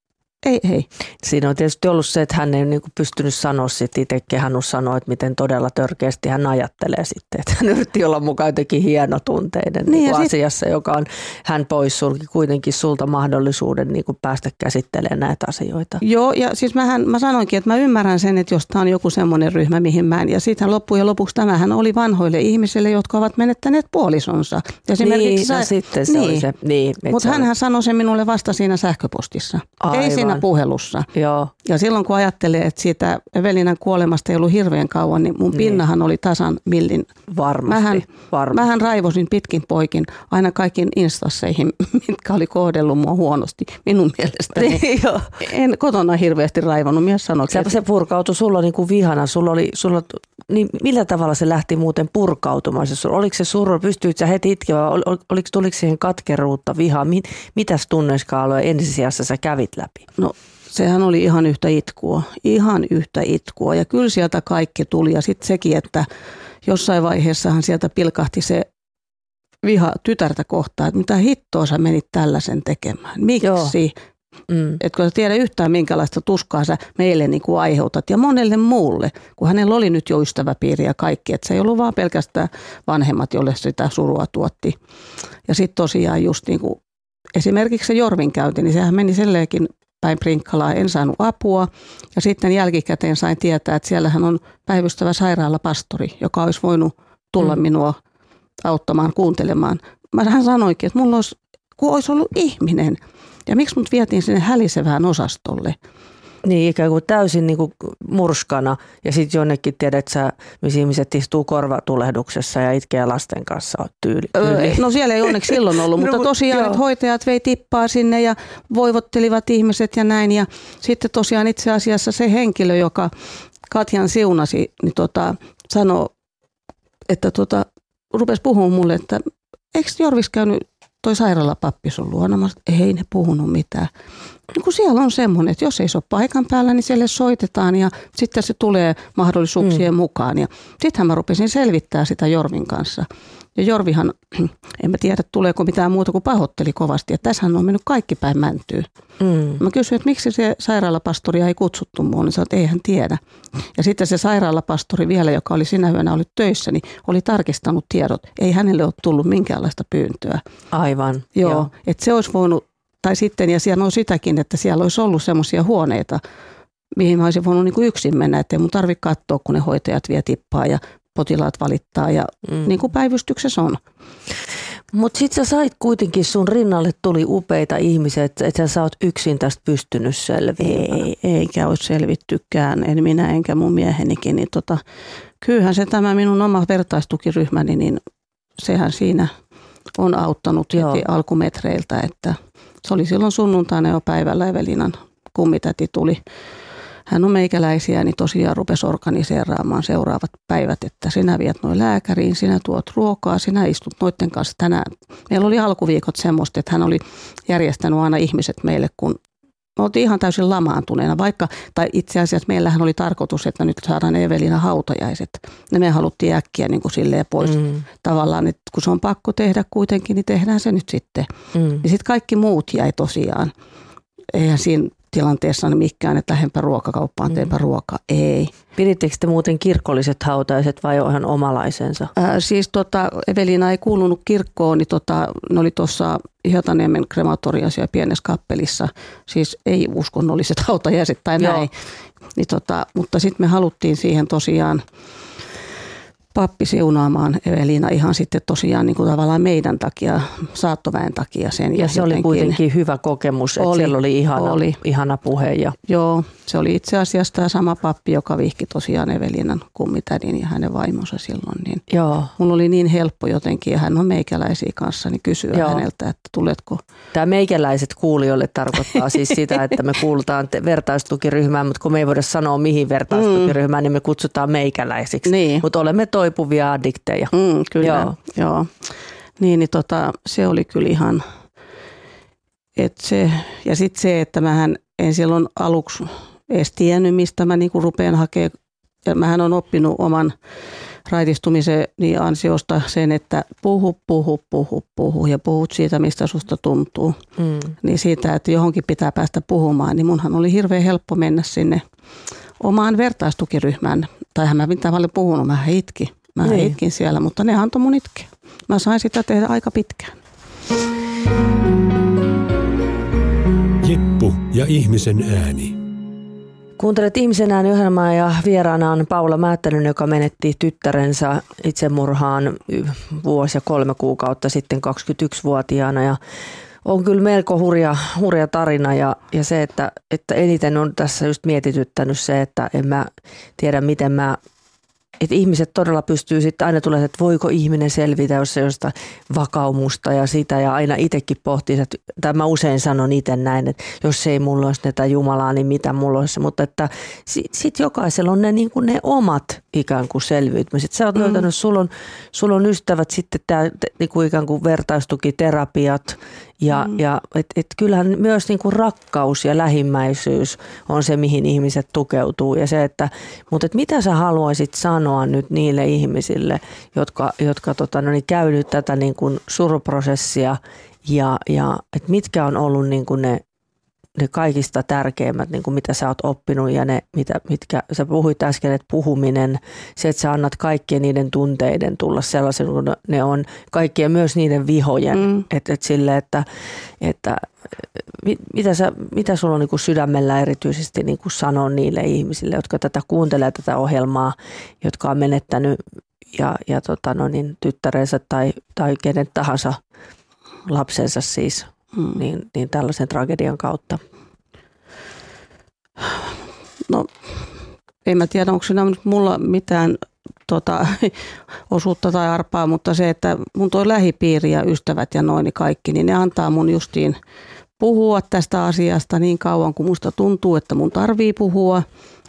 Ei, ei. Siinä on tietysti ollut se, että hän ei niin kuin pystynyt sanoa sitten itse kehannut sanoa, että miten todella törkeästi hän ajattelee sitten. Että hän yritti olla mukaan jotenkin hienotunteinen niin niin asiassa, sit... joka on hän pois sulki kuitenkin sulta mahdollisuuden niin kuin päästä käsittelemään näitä asioita. Joo, ja siis mähän, mä sanoinkin, että mä ymmärrän sen, että jos tämä on joku semmoinen ryhmä, mihin mä en. Ja sitten loppujen lopuksi tämähän oli vanhoille ihmisille, jotka ovat menettäneet puolisonsa. Niin, sä... no sitten se niin. oli se. Niin, mutta hänhän sanoi sen minulle vasta siinä sähköpostissa. Aivan. Ei siinä puhelussa. Joo. Ja silloin kun ajattelee, että siitä Eveliinan kuolemasta ei ollut hirveän kauan, niin mun niin. pinnahan oli tasan millin. Varmasti. Mähän, Varmasti. mähän raivosin pitkin poikin aina kaikkiin instasseihin, mitkä oli kohdellut mua huonosti minun mielestäni. Niin, joo. En kotona hirveästi raivannut, mies sanoi. Se, se purkautui sulla niin kuin vihana. Sulla oli, sulla, niin millä tavalla se lähti muuten purkautumaan? Oliko se suru, pystyit sä heti itkemään, ol, oliko, tuliko siihen katkeruutta, vihaa? Mit, mitäs tunneiskaaloja ensisijassa sä kävit läpi? No sehän oli ihan yhtä itkua, ihan yhtä itkua ja kyllä sieltä kaikki tuli ja sitten sekin, että jossain vaiheessahan sieltä pilkahti se viha tytärtä kohtaan, että mitä hittoa sä menit tällaisen tekemään, miksi? Mm. Etkö sä tiedä yhtään minkälaista tuskaa sä meille niin kuin aiheutat ja monelle muulle, kun hänellä oli nyt jo ystäväpiiri ja kaikki, että se ei ollut vaan pelkästään vanhemmat, joille sitä surua tuotti. Ja sitten tosiaan just niin kuin esimerkiksi se Jorvin käynti, niin sehän meni selleenkin päin Prinkkalaa, en saanut apua ja sitten jälkikäteen sain tietää, että siellähän on päivystävä sairaalapastori, joka olisi voinut tulla mm. minua auttamaan, kuuntelemaan. Mä hän sanoikin, että mulla olisi, kun olisi ollut ihminen ja miksi mut vietiin sinne hälisevään osastolle. Niin, ikään kuin täysin niin kuin murskana ja sitten jonnekin tiedät sä, missä ihmiset istuu korvatulehduksessa ja itkee lasten kanssa tyyli. tyyli. No siellä ei onneksi silloin ollut, mutta tosiaan että hoitajat vei tippaa sinne ja voivottelivat ihmiset ja näin. Ja sitten tosiaan itse asiassa se henkilö, joka Katjan siunasi, niin tota, sanoi, että tota, rupesi puhumaan mulle, että eikö Jorvis käynyt toi sairaalapappi sun luona? Mä sanoin, että ei ne puhunut mitään. Niin kun siellä on semmoinen, että jos ei se ole paikan päällä, niin siellä soitetaan ja sitten se tulee mahdollisuuksien mm. mukaan. Ja sittenhän mä rupesin selvittää sitä Jorvin kanssa. Ja Jorvihan, en mä tiedä tuleeko mitään muuta kuin pahoitteli kovasti. Ja tässähän on mennyt kaikki päin mäntyyn. Mm. Mä kysyin, että miksi se sairaalapastori ei kutsuttu mua, niin sanoin, että ei hän tiedä. Ja sitten se sairaalapastori vielä, joka oli sinä yönä ollut töissä, niin oli tarkistanut tiedot. Ei hänelle ole tullut minkäänlaista pyyntöä. Aivan. Joo, Joo. Että se olisi voinut, tai sitten, ja siellä on sitäkin, että siellä olisi ollut semmoisia huoneita, mihin mä olisin voinut niin kuin yksin mennä, että ei mun tarvitse katsoa, kun ne hoitajat vie tippaa ja potilaat valittaa ja mm. niin kuin päivystyksessä on. Mutta sitten sä sait kuitenkin, sun rinnalle tuli upeita ihmisiä, että et sä oot yksin tästä pystynyt selviämään. Ei, eikä olisi selvittykään, en minä enkä mun miehenikin. Niin tota, kyllähän se tämä minun oma vertaistukiryhmäni, niin sehän siinä on auttanut Joo. heti alkumetreiltä, että se oli silloin sunnuntaina jo päivällä Evelinan kummitäti tuli. Hän on meikäläisiä, niin tosiaan rupesi organiseeraamaan seuraavat päivät, että sinä viet noin lääkäriin, sinä tuot ruokaa, sinä istut noiden kanssa tänään. Meillä oli alkuviikot semmoista, että hän oli järjestänyt aina ihmiset meille, kun me oltiin ihan täysin lamaantuneena, vaikka, tai itse asiassa meillähän oli tarkoitus, että nyt saadaan Evelina hautajaiset. Ne me haluttiin äkkiä niin kuin silleen pois mm. tavallaan, että kun se on pakko tehdä kuitenkin, niin tehdään se nyt sitten. Mm. Ja sitten kaikki muut jäi tosiaan. Eihän siinä tilanteessa mikään, että lähdempä ruokakauppaan, teenpä mm. ruokaa. Ei. Pidittekö te muuten kirkolliset hautaiset vai ihan omalaisensa? Ää, siis tota, Evelina ei kuulunut kirkkoon, niin tota, ne oli tuossa Hietaniemen krematoriassa ja pienessä kappelissa. Siis ei uskonnolliset hautajaiset tai näin. Joo. Niin tota, mutta sitten me haluttiin siihen tosiaan pappi siunaamaan Evelina ihan sitten tosiaan niin kuin tavallaan meidän takia, saattoväen takia sen. Ja, ja se jotenkin oli kuitenkin hyvä kokemus, että oli, siellä oli ihana, oli. ihana puhe. Ja... Joo, se oli itse asiassa tämä sama pappi, joka vihki tosiaan Evelinan kummitädin ja hänen vaimonsa silloin. Niin Joo. Mulla oli niin helppo jotenkin, ja hän on meikäläisiä kanssa, niin kysyä Joo. häneltä, että tuletko. Tämä meikäläiset kuulijoille tarkoittaa siis sitä, että me kuulutaan vertaistukiryhmään, mutta kun me ei voida sanoa mihin vertaistukiryhmään, mm. niin me kutsutaan meikäläisiksi. Niin. Mutta olemme toipuvia addikteja. Mm, kyllä, joo. joo. Niin, niin tota, se oli kyllä ihan, että se, ja sitten se, että mähän en silloin aluksi edes tiennyt, mistä mä niinku rupean hakemaan, ja mähän on oppinut oman raitistumisen niin ansiosta sen, että puhu, puhu, puhu, puhu ja puhut siitä, mistä susta tuntuu. Mm. Niin siitä, että johonkin pitää päästä puhumaan, niin munhan oli hirveän helppo mennä sinne omaan vertaistukiryhmään. Taihan mä mitään paljon puhunut, mä itkin. Mä niin. itkin siellä, mutta ne antoi mun itkeä. Mä sain sitä tehdä aika pitkään. Jeppu ja ihmisen ääni. Kuuntelet Ihmisen ääni -ohjelmaa ja vieraana on Paula Määttänen, joka menetti tyttärensä itsemurhaan vuosi ja kolme kuukautta sitten kaksikymmentäyksivuotiaana. Ja on kyllä melko hurja, hurja tarina ja, ja se, että, että eniten on tässä just mietityttänyt se, että en mä tiedä miten mä, että ihmiset todella pystyy sitten aina tulemaan, että voiko ihminen selvitä, jos se jostain vakaumusta ja sitä ja aina itsekin pohtii, että tai mä usein sanon itse näin, että jos ei mulla olisi näitä Jumalaa, niin mitä mulla olisi, mutta että sitten sit jokaisella on ne, niin kuin ne omat ikään kuin selviytymiset. Sä oot mm. löytänyt, sulla on, sulla on ystävät sitten tää, niin kuin ikään kuin vertaistukiterapiat ja, mm. ja että et kyllähän myös niin kuin rakkaus ja lähimmäisyys on se, mihin ihmiset tukeutuu ja se, että, mutta että mitä sä haluaisit sanoa nyt niille ihmisille, jotka, jotka tota, no niin, käy nyt tätä niin kuin suruprosessia ja, ja että mitkä on ollut niin kuin ne, ne kaikista tärkeimmät, niin kuin mitä sä oot oppinut ja ne, mitä, mitkä, sä puhuit äsken, että puhuminen, se, että sä annat kaikkien niiden tunteiden tulla sellaisen, kun ne on kaikkien myös niiden vihojen, mm. että et sille, että, että mit, mitä, sä, mitä sulla on niin kuin sydämellä erityisesti niin kuin sanoa niille ihmisille, jotka tätä kuuntelee tätä ohjelmaa, jotka on menettänyt ja, ja tota no niin, tyttärensä tai, tai kenen tahansa lapsensa siis, mm. niin, niin tällaisen tragedian kautta? No, en mä tiedä, onko siinä mulla mitään tota, osuutta tai arpaa, mutta se, että mun toi lähipiiri ja ystävät ja noin niin kaikki, niin ne antaa mun justiin puhua tästä asiasta niin kauan, kun musta tuntuu, että mun tarvii puhua.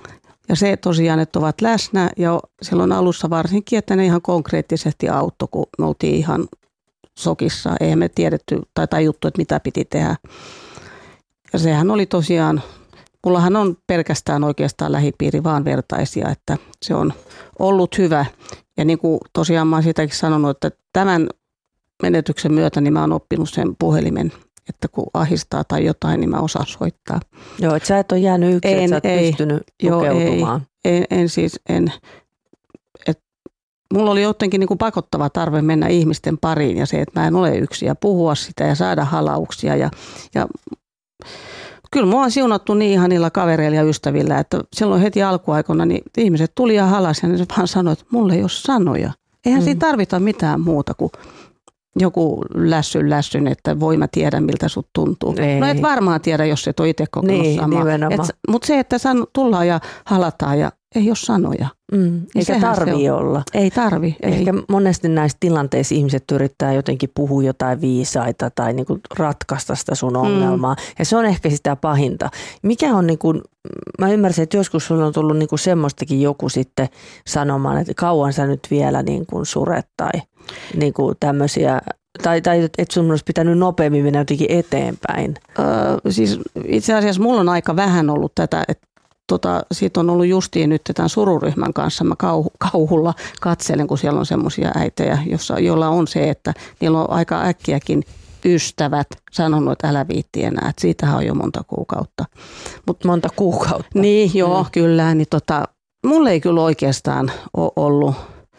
Ja se tosiaan, että ovat läsnä ja silloin alussa varsinkin, että ne ihan konkreettisesti auttoi, kun me oltiin ihan sokissa. Eihän me tiedetty tai tajuttu, että mitä piti tehdä. Ja sehän oli tosiaan, mullahan on pelkästään oikeastaan lähipiiri vaan vertaisia, että se on ollut hyvä. Ja niin kuin tosiaan mä oon siitäkin sanonut, että tämän menetyksen myötä niin mä oon oppinut sen puhelimen, että kun ahistaa tai jotain, niin mä osaan soittaa. Joo, että sä et ole jäänyt yksin, että sä et ei, pystynyt lukeutumaan. Joo, en, en siis, en. Et, mulla oli jotenkin niin kuin pakottava tarve mennä ihmisten pariin ja se, että mä en ole yksin ja puhua sitä ja saada halauksia. Ja, ja kyllä mua on siunattu niin ihanilla kavereilla ja ystävillä, että silloin heti alkuaikoina niin ihmiset tuli ja halas ja ne vaan sanoi, että mulla ei ole sanoja. Eihän mm. siinä tarvita mitään muuta kuin joku lässyn lässyn, että voi mä tiedä miltä sut tuntuu. Ei. No et varmaan tiedä, jos et ole itse kokenut niin, samaa. Mutta se, että san, tullaan ja halataan ja ei ole sanoja. Mm, eikä tarvii olla. Ei tarvi. Ehkä ei. monesti näissä tilanteissa ihmiset yrittää jotenkin puhua jotain viisaita tai niinku ratkaista sitä sun ongelmaa. Mm. Ja se on ehkä sitä pahinta. Mikä on, niinku, mä ymmärsin, että joskus sulla on tullut niinku semmoistakin joku sitten sanomaan, että kauan sä nyt vielä niinku suret tai niinku tämmöisiä. Tai, tai että sun olisi pitänyt nopeammin mennä jotenkin eteenpäin. Öö, siis itse asiassa mulla on aika vähän ollut tätä, että tota, siitä on ollut justiin nyt tämän sururyhmän kanssa. Mä kauhu, kauhulla katselen, kun siellä on semmoisia äitejä, jossa, joilla on se, että niillä on aika äkkiäkin ystävät sanonut, että älä viitti enää. Että siitähän on jo monta kuukautta. Mut monta kuukautta? Niin, joo, mm. kyllä. Niin tota, mulla ei kyllä oikeastaan ole ollut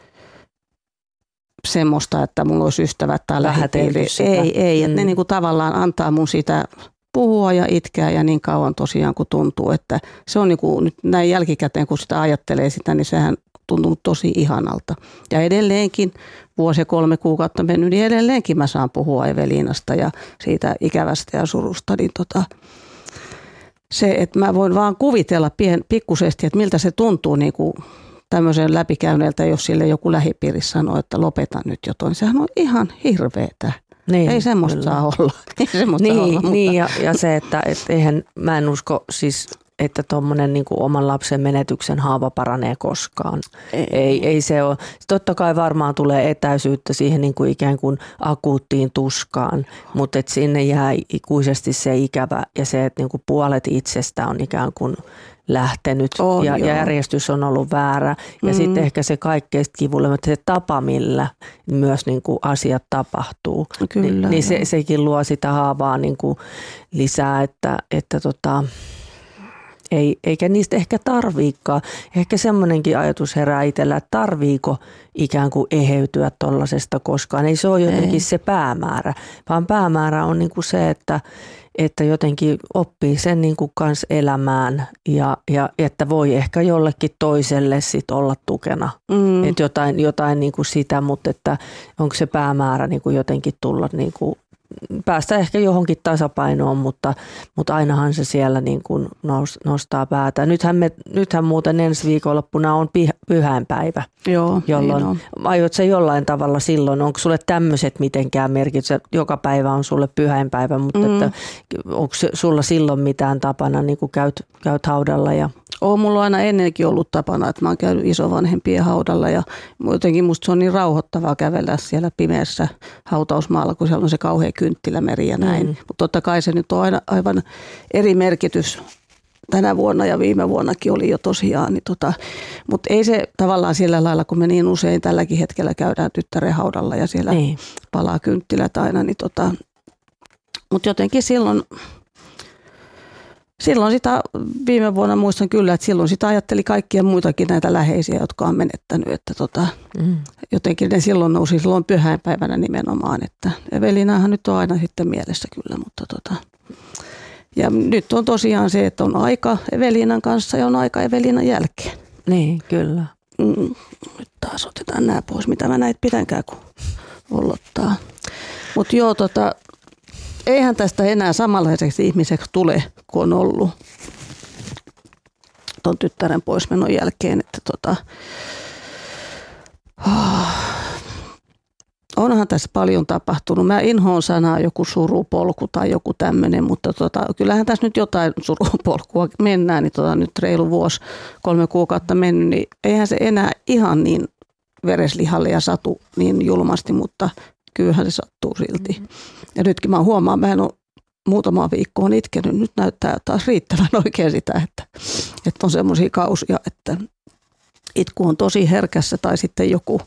semmoista, että mulla olisi ystävät tai lähipiiri. Ei, ei. Mm. Että ne niinku tavallaan antaa mun sitä puhua ja itkeä ja niin kauan tosiaan kun tuntuu, että se on niinku nyt näin jälkikäteen, kun sitä ajattelee sitä, niin sehän tuntuu tosi ihanalta. Ja edelleenkin vuosi ja kolme kuukautta mennyt, niin edelleenkin mä saan puhua Eveliinasta ja siitä ikävästä ja surusta, niin tota, se, että mä voin vaan kuvitella pien, pikkusesti, että miltä se tuntuu niin kuin tämmöisen läpikäyneeltä, jos sille joku lähipiirissä sanoo, että lopeta nyt jotain. Sehän on ihan hirveetä. Niin, ei semmoista kyllä. saa olla. Ei semmoista niin, olla, mutta. niin ja, ja se, että et eihän, mä en usko siis, että tuommoinen niin kuin oman lapsen menetyksen haava paranee koskaan. Ei, ei, ei se ole. Totta kai varmaan tulee etäisyyttä siihen niin kuin ikään kuin akuuttiin tuskaan, mutta et sinne jää ikuisesti se ikävä ja se, että niin kuin puolet itsestä on ikään kuin lähtenyt oh, ja, ja järjestys on ollut väärä. Ja mm. sitten ehkä se kaikkeista kivulemmat, se tapa, millä myös niin kuin asiat tapahtuu. Kyllä, Ni, niin se, sekin luo sitä haavaa niin kuin lisää, että, että tota, ei, eikä niistä ehkä tarviikaan. Ehkä semmoinenkin ajatus herää itsellä, että tarviiko ikään kuin eheytyä tuollaisesta koskaan. Ei se ole jotenkin ei. se päämäärä, vaan päämäärä on niin kuin se, että että jotenkin oppii sen niin kuin kanssa elämään ja, ja että voi ehkä jollekin toiselle sit olla tukena. Mm. Että jotain, jotain niin kuin sitä, mutta että onko se päämäärä niin kuin jotenkin tulla, niin kuin, päästä ehkä johonkin tasapainoon, mutta, mutta ainahan se siellä niin kuin nostaa päätä. Nythän, me, nythän muuten ensi viikonloppuna on pyhäinpäivä. Joo, jolloin, aiot sä jollain tavalla silloin, onko sulle tämmöiset mitenkään merkitys, että joka päivä on sulle pyhäinpäivä, mutta mm. että onko sulla silloin mitään tapana, niin kuin käyt, käyt haudalla? Ja on mulla aina ennenkin ollut tapana, että mä oon käynyt isovanhempien haudalla ja jotenkin musta se on niin rauhoittavaa kävellä siellä pimeässä hautausmaalla, kun siellä on se kauhea kynttilämeri ja näin. Mm. Mutta totta kai se nyt on aina aivan eri merkitys. Tänä vuonna ja viime vuonnakin oli jo tosiaan, niin tota, mutta ei se tavallaan sillä lailla, kun me niin usein tälläkin hetkellä käydään tyttären haudalla ja siellä niin palaa kynttilät aina, niin tota, mutta jotenkin silloin, silloin sitä viime vuonna muistan kyllä, että silloin sitä ajatteli kaikkia muitakin näitä läheisiä, jotka on menettänyt, että tota, mm. jotenkin ne silloin nousi silloin pyhäinpäivänä nimenomaan, että Evelinahan nyt on aina sitten mielessä kyllä, mutta tota. Ja nyt on tosiaan se, että on aika Eveliinan kanssa ja on aika Eveliinan jälkeen. Niin, kyllä. Mm, nyt taas otetaan nämä pois, mitä mä näitä pidänkään, kun vollottaa. Mutta joo, tota, eihän tästä enää samanlaiseksi ihmiseksi tule, kuin on ollut ton tyttären poismenon jälkeen. Että tota, oh, onhan onhan tässä paljon tapahtunut. Mä inhoon sanaa joku surupolku tai joku tämmöinen, mutta tota, kyllähän tässä nyt jotain surupolkua mennään. Niin tota, nyt reilu vuosi, kolme kuukautta mennyt, niin eihän se enää ihan niin vereslihalle ja satu niin julmasti, mutta kyllähän se sattuu silti. Mm-hmm. Ja nytkin mä huomaan, mä en ole muutama viikko on itkenyt. Nyt näyttää taas riittävän oikein sitä, että, että on semmoisia kausia, että itku on tosi herkässä tai sitten joku,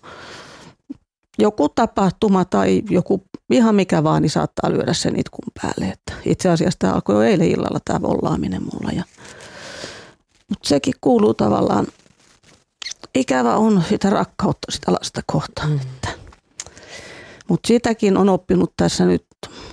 joku tapahtuma tai joku ihan mikä vaan, niin saattaa lyödä sen itkun päälle. Että itse asiassa tämä alkoi jo eilen illalla tämä vollaaminen mulla. Ja, mutta sekin kuuluu tavallaan, ikävä on sitä rakkautta sitä lasta kohtaan. Mm. Mutta sitäkin on oppinut tässä nyt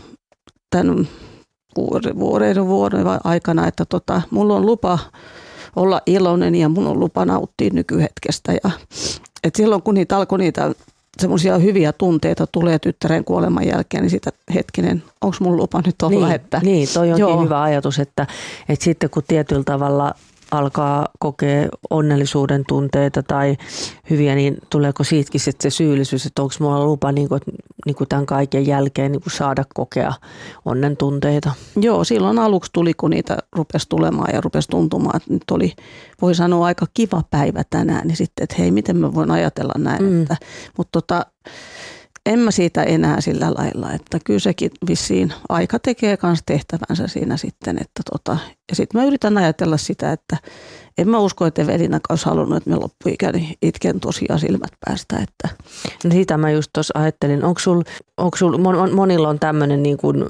tämän vuoden, vuoden, vuoden aikana, että tota, mulla on lupa olla iloinen ja mun on lupa nauttia nykyhetkestä. Ja, et silloin kun niitä alkoi niitä semmoisia hyviä tunteita tulee tyttären kuoleman jälkeen, niin sitä hetkinen, onko mun lupa nyt olla? Niin, että, niin toi onkin joo. hyvä ajatus, että, että sitten kun tietyllä tavalla alkaa kokea onnellisuuden tunteita tai hyviä, niin tuleeko siitäkin se syyllisyys, että onko mulla lupa niin kuin, niin kuin tämän kaiken jälkeen niin kuin saada kokea onnen tunteita? Joo, silloin aluksi tuli, kun niitä rupesi tulemaan ja rupesi tuntumaan, että nyt oli, voi sanoa, aika kiva päivä tänään, niin sitten, että hei, miten mä voin ajatella näin, mm. että, mutta tota, en mä siitä enää sillä lailla, että kyllä sekin vissiin aika tekee myös tehtävänsä siinä sitten, että tota, ja sitten mä yritän ajatella sitä, että en mä usko, että Evelina olisi halunnut, että me loppuikäni itken tosiaan silmät päästä. Että. No sitä mä just tuossa ajattelin, onko sul, onko sul, monilla on tämmöinen niin kuin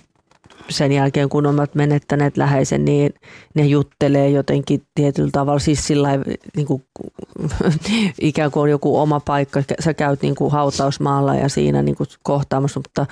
sen jälkeen, kun ovat menettäneet läheisen, niin ne juttelee jotenkin tietyllä tavalla, siis sillä niin kuin, ikään kuin on joku oma paikka, sä käyt niin kuin hautausmaalla ja siinä niin kuin kohtaamassa, mutta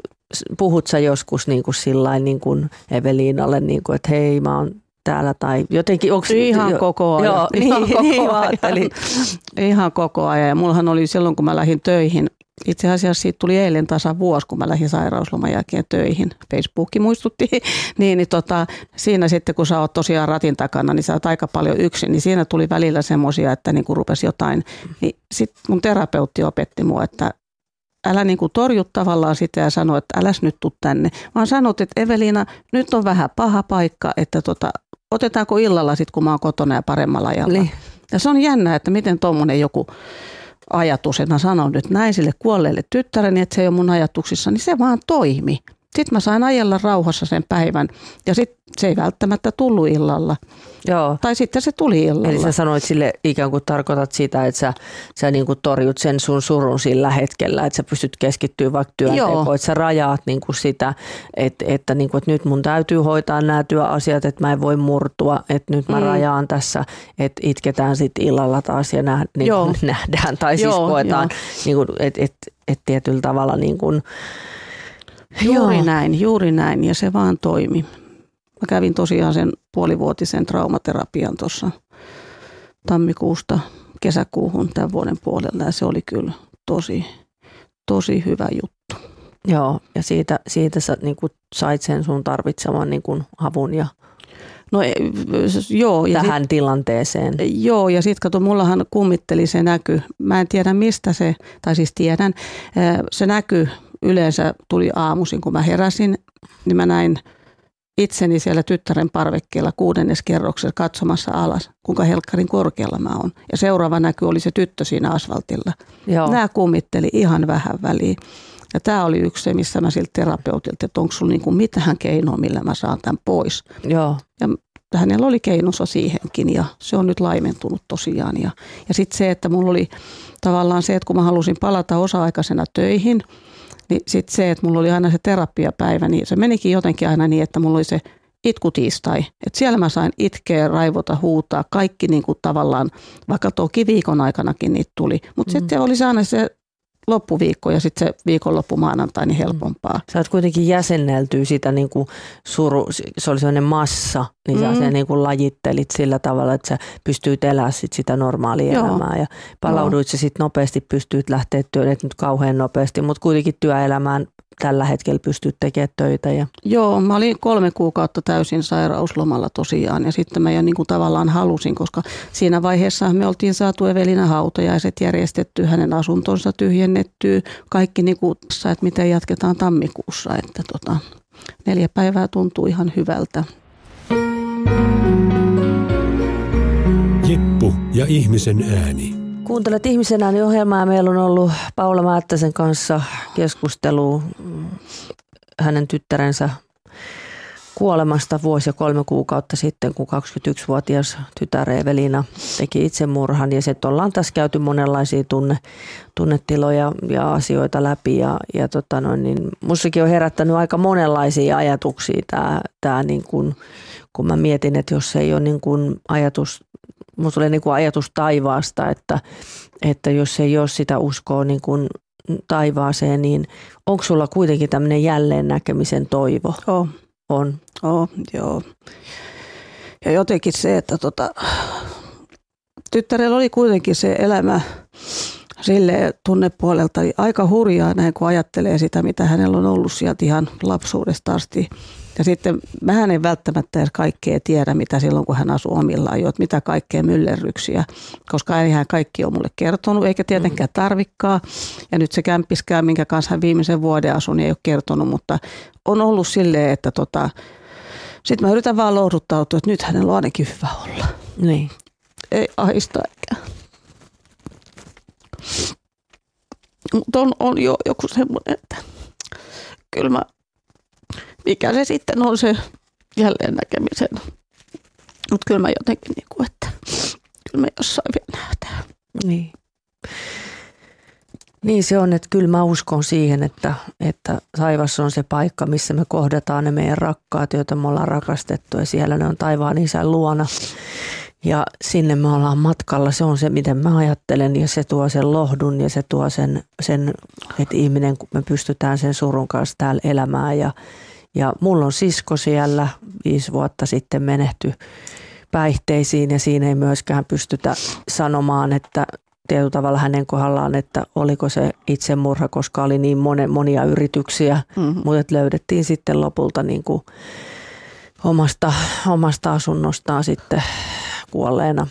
puhut sä joskus niin kuin sillain niin kuin Eveliinalle, niin kuin, että hei, mä oon täällä tai jotenkin. Onko ihan jo, koko ajan. Joo, ihan, niin, koko niin, ajan. ihan koko ajan. Ja mullahan oli silloin, kun mä lähdin töihin, itse asiassa siitä tuli eilen tasan vuosi, kun mä lähdin sairausloman jälkeen töihin. Facebook muistutti. niin, niin tota, siinä sitten, kun sä oot tosiaan ratin takana, niin sä oot aika paljon yksin. Niin siinä tuli välillä semmoisia, että niin kun rupesi jotain. Niin sitten mun terapeutti opetti mua, että älä niin kuin torju tavallaan sitä ja sano, että äläs nyt tuu tänne. Vaan sanot, että Evelina, nyt on vähän paha paikka, että tota, otetaanko illalla sitten, kun mä oon kotona ja paremmalla ajalla. Niin. Ja se on jännä, että miten tuommoinen joku ajatus, että mä sanon nyt näin sille kuolleelle tyttäreni, että se ei ole mun ajatuksissa, niin se vaan toimi. Sitten mä sain ajella rauhassa sen päivän ja sitten se ei välttämättä tullut illalla. Joo. Tai sitten se tuli illalla. Eli sä sanoit sille ikään kuin tarkoitat sitä, että sä, sä niin kuin torjut sen sun surun sillä hetkellä, että sä pystyt keskittyä vaikka työntekoon, että sä rajaat niin kuin sitä, että, että, niin kuin, että nyt mun täytyy hoitaa nämä työasiat, että mä en voi murtua, että nyt mä mm. rajaan tässä, että itketään sitten illalla taas ja nä, niin kuin nähdään tai siis Joo, koetaan, niin kuin, että, että, että tietyllä tavalla niin kuin Juuri Joo. näin, juuri näin ja se vaan toimi. Mä kävin tosiaan sen puolivuotisen traumaterapian tuossa tammikuusta kesäkuuhun tämän vuoden puolella ja se oli kyllä tosi, tosi hyvä juttu. Joo, ja siitä, siitä sä niin kuin sait sen sun tarvitseman niin kuin avun ja no, joo, ja tähän sit, tilanteeseen. Joo, ja sitten kato, mullahan kummitteli se näky. Mä en tiedä mistä se, tai siis tiedän, se näky yleensä tuli aamuisin, kun mä heräsin, niin mä näin itseni siellä tyttären parvekkeella kuudennes kerroksella katsomassa alas, kuinka helkkarin korkealla mä oon. Ja seuraava näky oli se tyttö siinä asfaltilla. Joo. Nämä kummitteli ihan vähän väliin. Ja tämä oli yksi se, missä mä siltä terapeutilta, että onko sulla niinku mitään keinoa, millä mä saan tämän pois. Joo. Ja hänellä oli keinonsa siihenkin ja se on nyt laimentunut tosiaan. Ja, ja sitten se, että mulla oli tavallaan se, että kun mä halusin palata osa-aikaisena töihin, niin sitten se, että mulla oli aina se terapiapäivä, niin se menikin jotenkin aina niin, että mulla oli se itkutiistai. Että siellä mä sain itkeä, raivota, huutaa, kaikki niin kuin tavallaan, vaikka toki viikon aikanakin niitä tuli. Mutta mm. sitten oli aina se loppuviikko ja sitten se viikonloppu maanantai niin helpompaa. Sä oot kuitenkin jäsenneltyä sitä niin kuin suru, se oli sellainen massa niin sä Mm. sen niin kuin lajittelit sillä tavalla, että sä pystyit elämään sit sitä normaalia Joo. elämää. Ja palauduit sä sitten nopeasti, pystyit lähteä työlle, nyt kauhean nopeasti, mutta kuitenkin työelämään tällä hetkellä pystyt tekemään töitä. Ja... Joo, mä olin kolme kuukautta täysin sairauslomalla tosiaan ja sitten mä jo niin kuin tavallaan halusin, koska siinä vaiheessa me oltiin saatu Evelina hautajaiset järjestetty, hänen asuntonsa tyhjennetty, kaikki niin kuin, että miten jatketaan tammikuussa, että tota, neljä päivää tuntuu ihan hyvältä. Jeppu ja ihmisen ääni. Kuuntelet Ihmisen ääni -ohjelmaa ja meillä on ollut Paula Määttäsen kanssa keskustelua hänen tyttärensä kuolemasta vuosi ja kolme kuukautta sitten, kun kaksikymmentäyksivuotias tytär Evelina teki itsemurhan. Ja sitten ollaan tässä käyty monenlaisia tunne, tunnetiloja ja asioita läpi. Ja, ja tota noin, niin mussakin on herättänyt aika monenlaisia ajatuksia tämä, tämä niin kuin, kun mä mietin, että jos ei ole niin kuin ajatus, musta tulee niin kuin ajatus taivaasta, että, että jos ei ole sitä uskoa niin kuin taivaaseen, niin onko sulla kuitenkin tämmöinen jälleen näkemisen toivo? Oh. On. Oh, joo. Ja jotenkin se, että tota, tyttärellä oli kuitenkin se elämä sille tunnepuolelta aika hurjaa näin, kun ajattelee sitä, mitä hänellä on ollut sieltä ihan lapsuudesta asti. Ja sitten mähän en välttämättä edes kaikkea tiedä, mitä silloin, kun hän asui omillaan jo, että mitä kaikkea myllerryksiä, koska ei hän kaikki on mulle kertonut, eikä tietenkään tarvikkaa. Ja nyt se kämppiskään, minkä kanssa hän viimeisen vuoden asui, niin ei ole kertonut, mutta on ollut silleen, että tota, sitten mä yritän vaan lohduttautua, että nyt hänellä on ainakin hyvä olla. Niin. Ei ahista eikä. Mutta on, on jo joku semmoinen, että kyllä mä, mikä se sitten on se jälleen näkemisen. Mutta kyllä mä jotenkin, niin kuin, että kyllä me jossain vielä nähdään. Niin. Niin se on, että kyllä mä uskon siihen, että, että taivas on se paikka, missä me kohdataan ne meidän rakkaat, joita me ollaan rakastettu ja siellä ne on taivaan isän luona. Ja sinne me ollaan matkalla, se on se, miten mä ajattelen ja se tuo sen lohdun ja se tuo sen, sen että ihminen, kun me pystytään sen surun kanssa täällä elämään. Ja, ja mulla on sisko siellä viisi vuotta sitten menehty päihteisiin ja siinä ei myöskään pystytä sanomaan, että tietyllä tavalla hänen kohdallaan, että oliko se itsemurha, koska oli niin monen, monia yrityksiä, mm-hmm. mutta löydettiin sitten lopulta niin kuin omasta, omasta asunnostaan sitten kuolleena.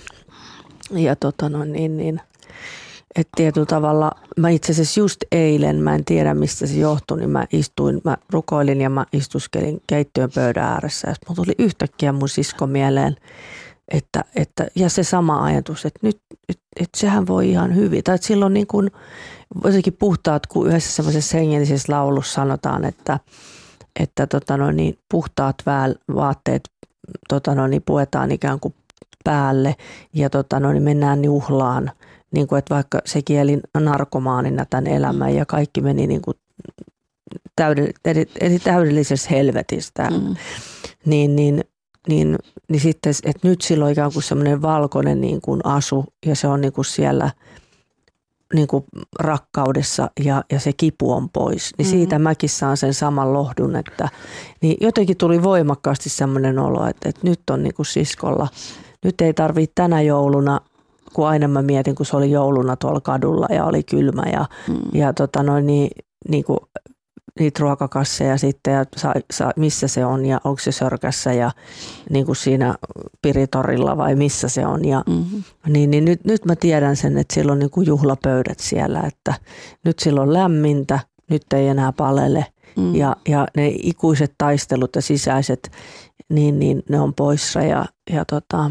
Ja tota no niin, niin että tietyllä tavalla, mä itse asiassa just eilen, mä en tiedä mistä se johtui, niin mä istuin, mä rukoilin ja mä istuskelin keittiön pöydän ääressä. Ja mulla tuli yhtäkkiä mun sisko mieleen, että, että, ja se sama ajatus, että nyt, että, että sehän voi ihan hyvin. Tai että silloin niin kuin, jotenkin puhtaat, kun yhdessä semmoisessa hengellisessä laulussa sanotaan, että, että tota no niin, puhtaat väl, vaatteet tota no niin, puetaan ikään kuin päälle ja tota no niin, mennään juhlaan. Niin kuin, että vaikka se kieli narkomaanina tämän elämän ja kaikki meni niin kuin täydell, eli täydellisessä helvetistä, mm. niin, niin, niin, niin sitten, että nyt sillä on ikään kuin semmoinen valkoinen niin kuin asu ja se on niin kuin siellä niin kuin rakkaudessa ja, ja se kipu on pois. Niin siitä mm. mäkin saan sen saman lohdun, että niin jotenkin tuli voimakkaasti semmoinen olo, että, että nyt on niin kuin siskolla, nyt ei tarvitse tänä jouluna, kun aina mä mietin, kun se oli jouluna tuolla kadulla ja oli kylmä ja, mm. ja tota noin, niin, niin kuin niitä ruokakasseja sitten ja sa, sa, missä se on ja onko se Sörkässä ja niin kuin siinä Piritorilla vai missä se on. Ja, mm-hmm. niin, niin nyt, nyt mä tiedän sen, että siellä on niin kuin juhlapöydät siellä, että nyt sillä on lämmintä, nyt ei enää palele mm. ja, ja ne ikuiset taistelut ja sisäiset, niin, niin ne on poissa ja, ja tota...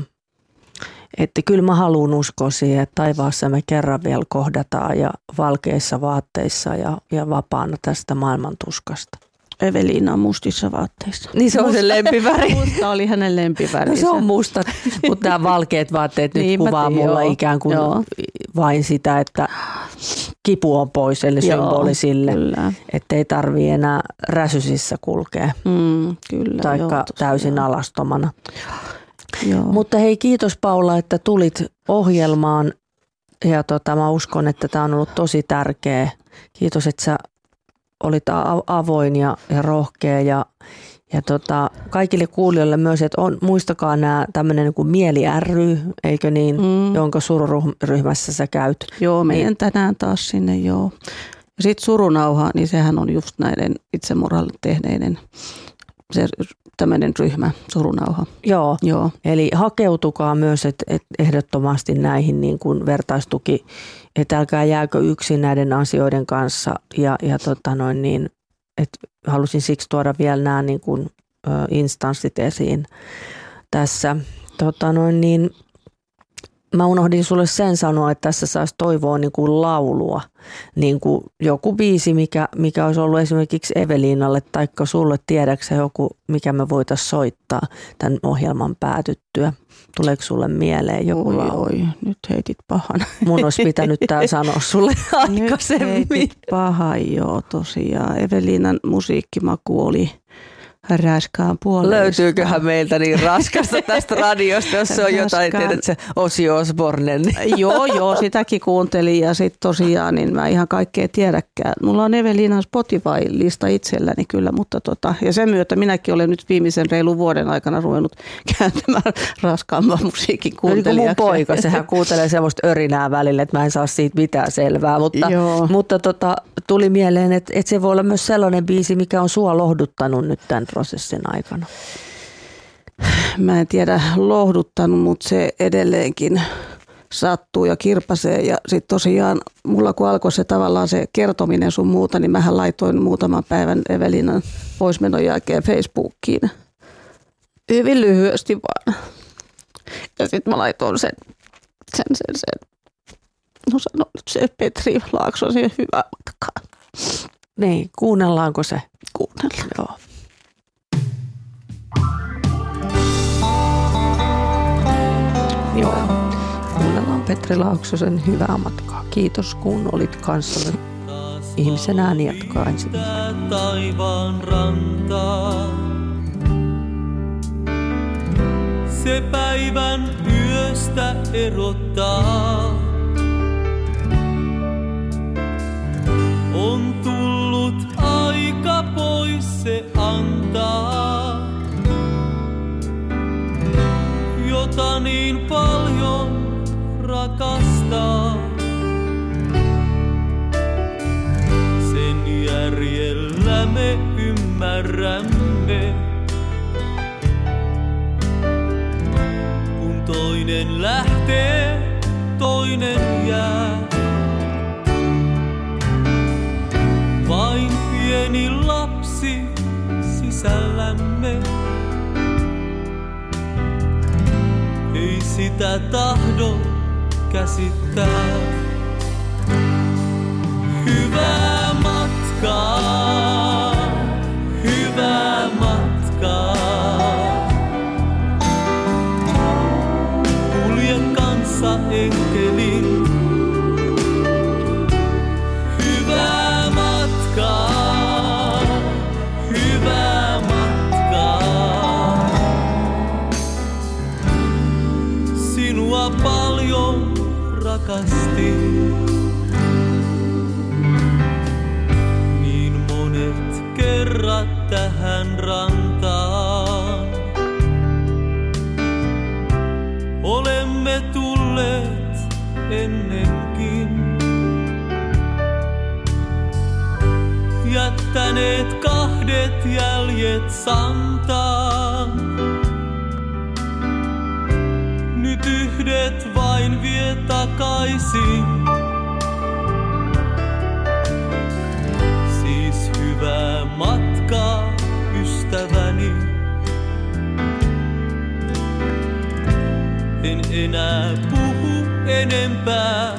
Että kyllä mä haluan uskoa siihen, että taivaassa me kerran vielä kohdataan ja valkeissa vaatteissa ja, ja vapaana tästä maailman tuskasta. Evelina on mustissa vaatteissa. Niin se on musta, se lempiväri. Musta oli hänen lempivärinsä. No se on musta, mutta nämä valkeat vaatteet nyt niin, kuvaa tii, mulla joo. ikään kuin joo. vain sitä, että kipu on pois, eli symboli sille, että ei tarvitse enää räsysissä kulkea. Mm, kyllä. Taikka joo, täysin joo. alastomana. Joo. Mutta hei, kiitos Paula, että tulit ohjelmaan ja tota, mä uskon, että tämä on ollut tosi tärkeä. Kiitos, että sä olit avoin ja, ja rohkea ja, Ja tota, kaikille kuulijoille myös, että on, muistakaa nämä tämmöinen niin kuin Mieli ry, eikö niin, mm. jonka sururyhmässä sä käyt. Joo, menen niin. tänään taas sinne, joo. Ja sitten surunauha, niin sehän on just näiden itsemurhalle tehneiden se tämmöinen ryhmä, surunauha. Joo, Joo. Eli hakeutukaa myös et, et ehdottomasti näihin niin kuin vertaistuki, että älkää jääkö yksin näiden asioiden kanssa. Ja, ja tota noin niin, että halusin siksi tuoda vielä nämä niin kuin, ö, instanssit esiin tässä. Tota noin niin, mä unohdin sulle sen sanoa, että tässä saisi toivoa niin kuin laulua. Niin kuin joku biisi, mikä, mikä olisi ollut esimerkiksi Eveliinalle tai sulle, tiedäksä joku, mikä me voitaisiin soittaa tämän ohjelman päätyttyä. Tuleeko sulle mieleen joku oi, laulu? Oi, nyt heitit pahan. Mun olisi pitänyt tämä sanoa sulle aikaisemmin. Nyt heitit pahan, joo tosiaan. Eveliinan musiikkimaku oli raskaan puolesta. Löytyyköhän meiltä niin raskasta tästä radiosta, jos se on jotain, tiedätkö, Ozzy Osbournen. Joo, joo, sitäkin kuuntelin ja sitten tosiaan, niin mä ihan kaikkea tiedäkään. Mulla on Eveliinan Spotify-lista itselläni kyllä, mutta tota, ja sen myötä minäkin olen nyt viimeisen reilun vuoden aikana ruvennut kääntämään raskaamman musiikin kuuntelijaksi. Mun poika, sehän kuuntelee semmoista örinää välillä, että mä en saa siitä mitään selvää, mutta, mutta tota, tuli mieleen, että, että se voi olla myös sellainen biisi, mikä on sua lohduttanut nyt tämän prosessin aikana. Mä en tiedä lohduttanut, mutta se edelleenkin sattuu ja kirpasee. Ja sitten tosiaan mulla kun alkoi se tavallaan se kertominen sun muuta, niin mähän laitoin muutaman päivän Eveliinan poismenon jälkeen Facebookiin. Hyvin lyhyesti vaan. Ja sitten mä laitoin sen, sen, sen, sen. No sano nyt se Petri Laaksosen hyvää matkaa. Niin, kuunnellaanko se? Kuunnellaan. Joo. Joo. Kuunnellaan Petri Laaksosen hyvää matkaa. Kiitos kun olit kanssani. Ihmisen ääni jatkaa ensin. Taivaan rantaa. Se päivän yöstä erottaa. On tullut aika pois se antaa. Jota niin paljon rakastaa. Sen järjellä me ymmärrämme. Kun toinen lähtee, toinen jää. Vain pieni lapsi sisällämme. Ei sitä tahdo käsittää. Hyvää matkaa, hyvää matkaa. Kulje kanssa enkelin. Hyvää matkaa, hyvää matkaa. Sinua paljon rakastin. Niin monet kerrat tähän rantaan. Olemme tulleet ennenkin. Jättäneet kahdet jäljet santaan. Nyt yhdet vain vie takaisin. Siis hyvää matkaa, ystäväni. En enää puhu enempää.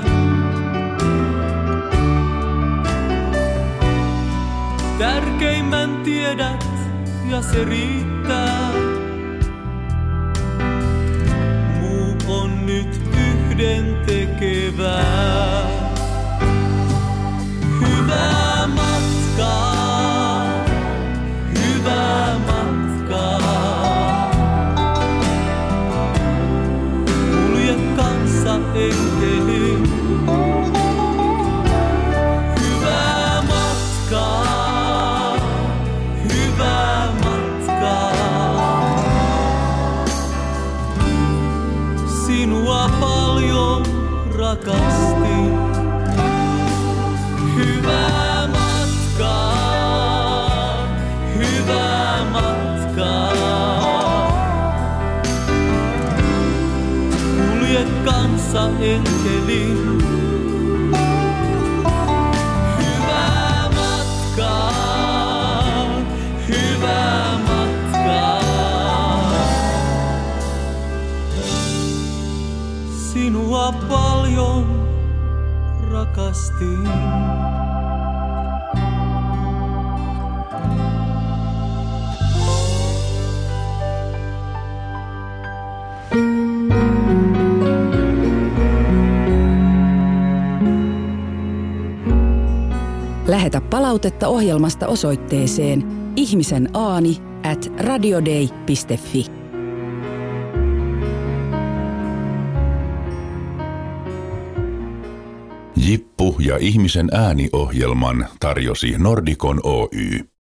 Tärkeimmän tiedät ja se riittää. Muu on nyt yhden tekevää. Hyvää matkaa, hyvää matkaa. Kulje kanssa enkelin. Hyvää matkaa, hyvää matkaa. paljon rakastin. Hyvää matkaa, hyvää matkaa. Kulje kanssa enkeli. Hyvää matkaa, hyvää matkaa. Sinua paljon rakastin. Lähetä palautetta ohjelmasta osoitteeseen ihmisenaani at radiodei piste fi. Jippu ja ihmisen ääni -ohjelman tarjosi Nordicon Oy.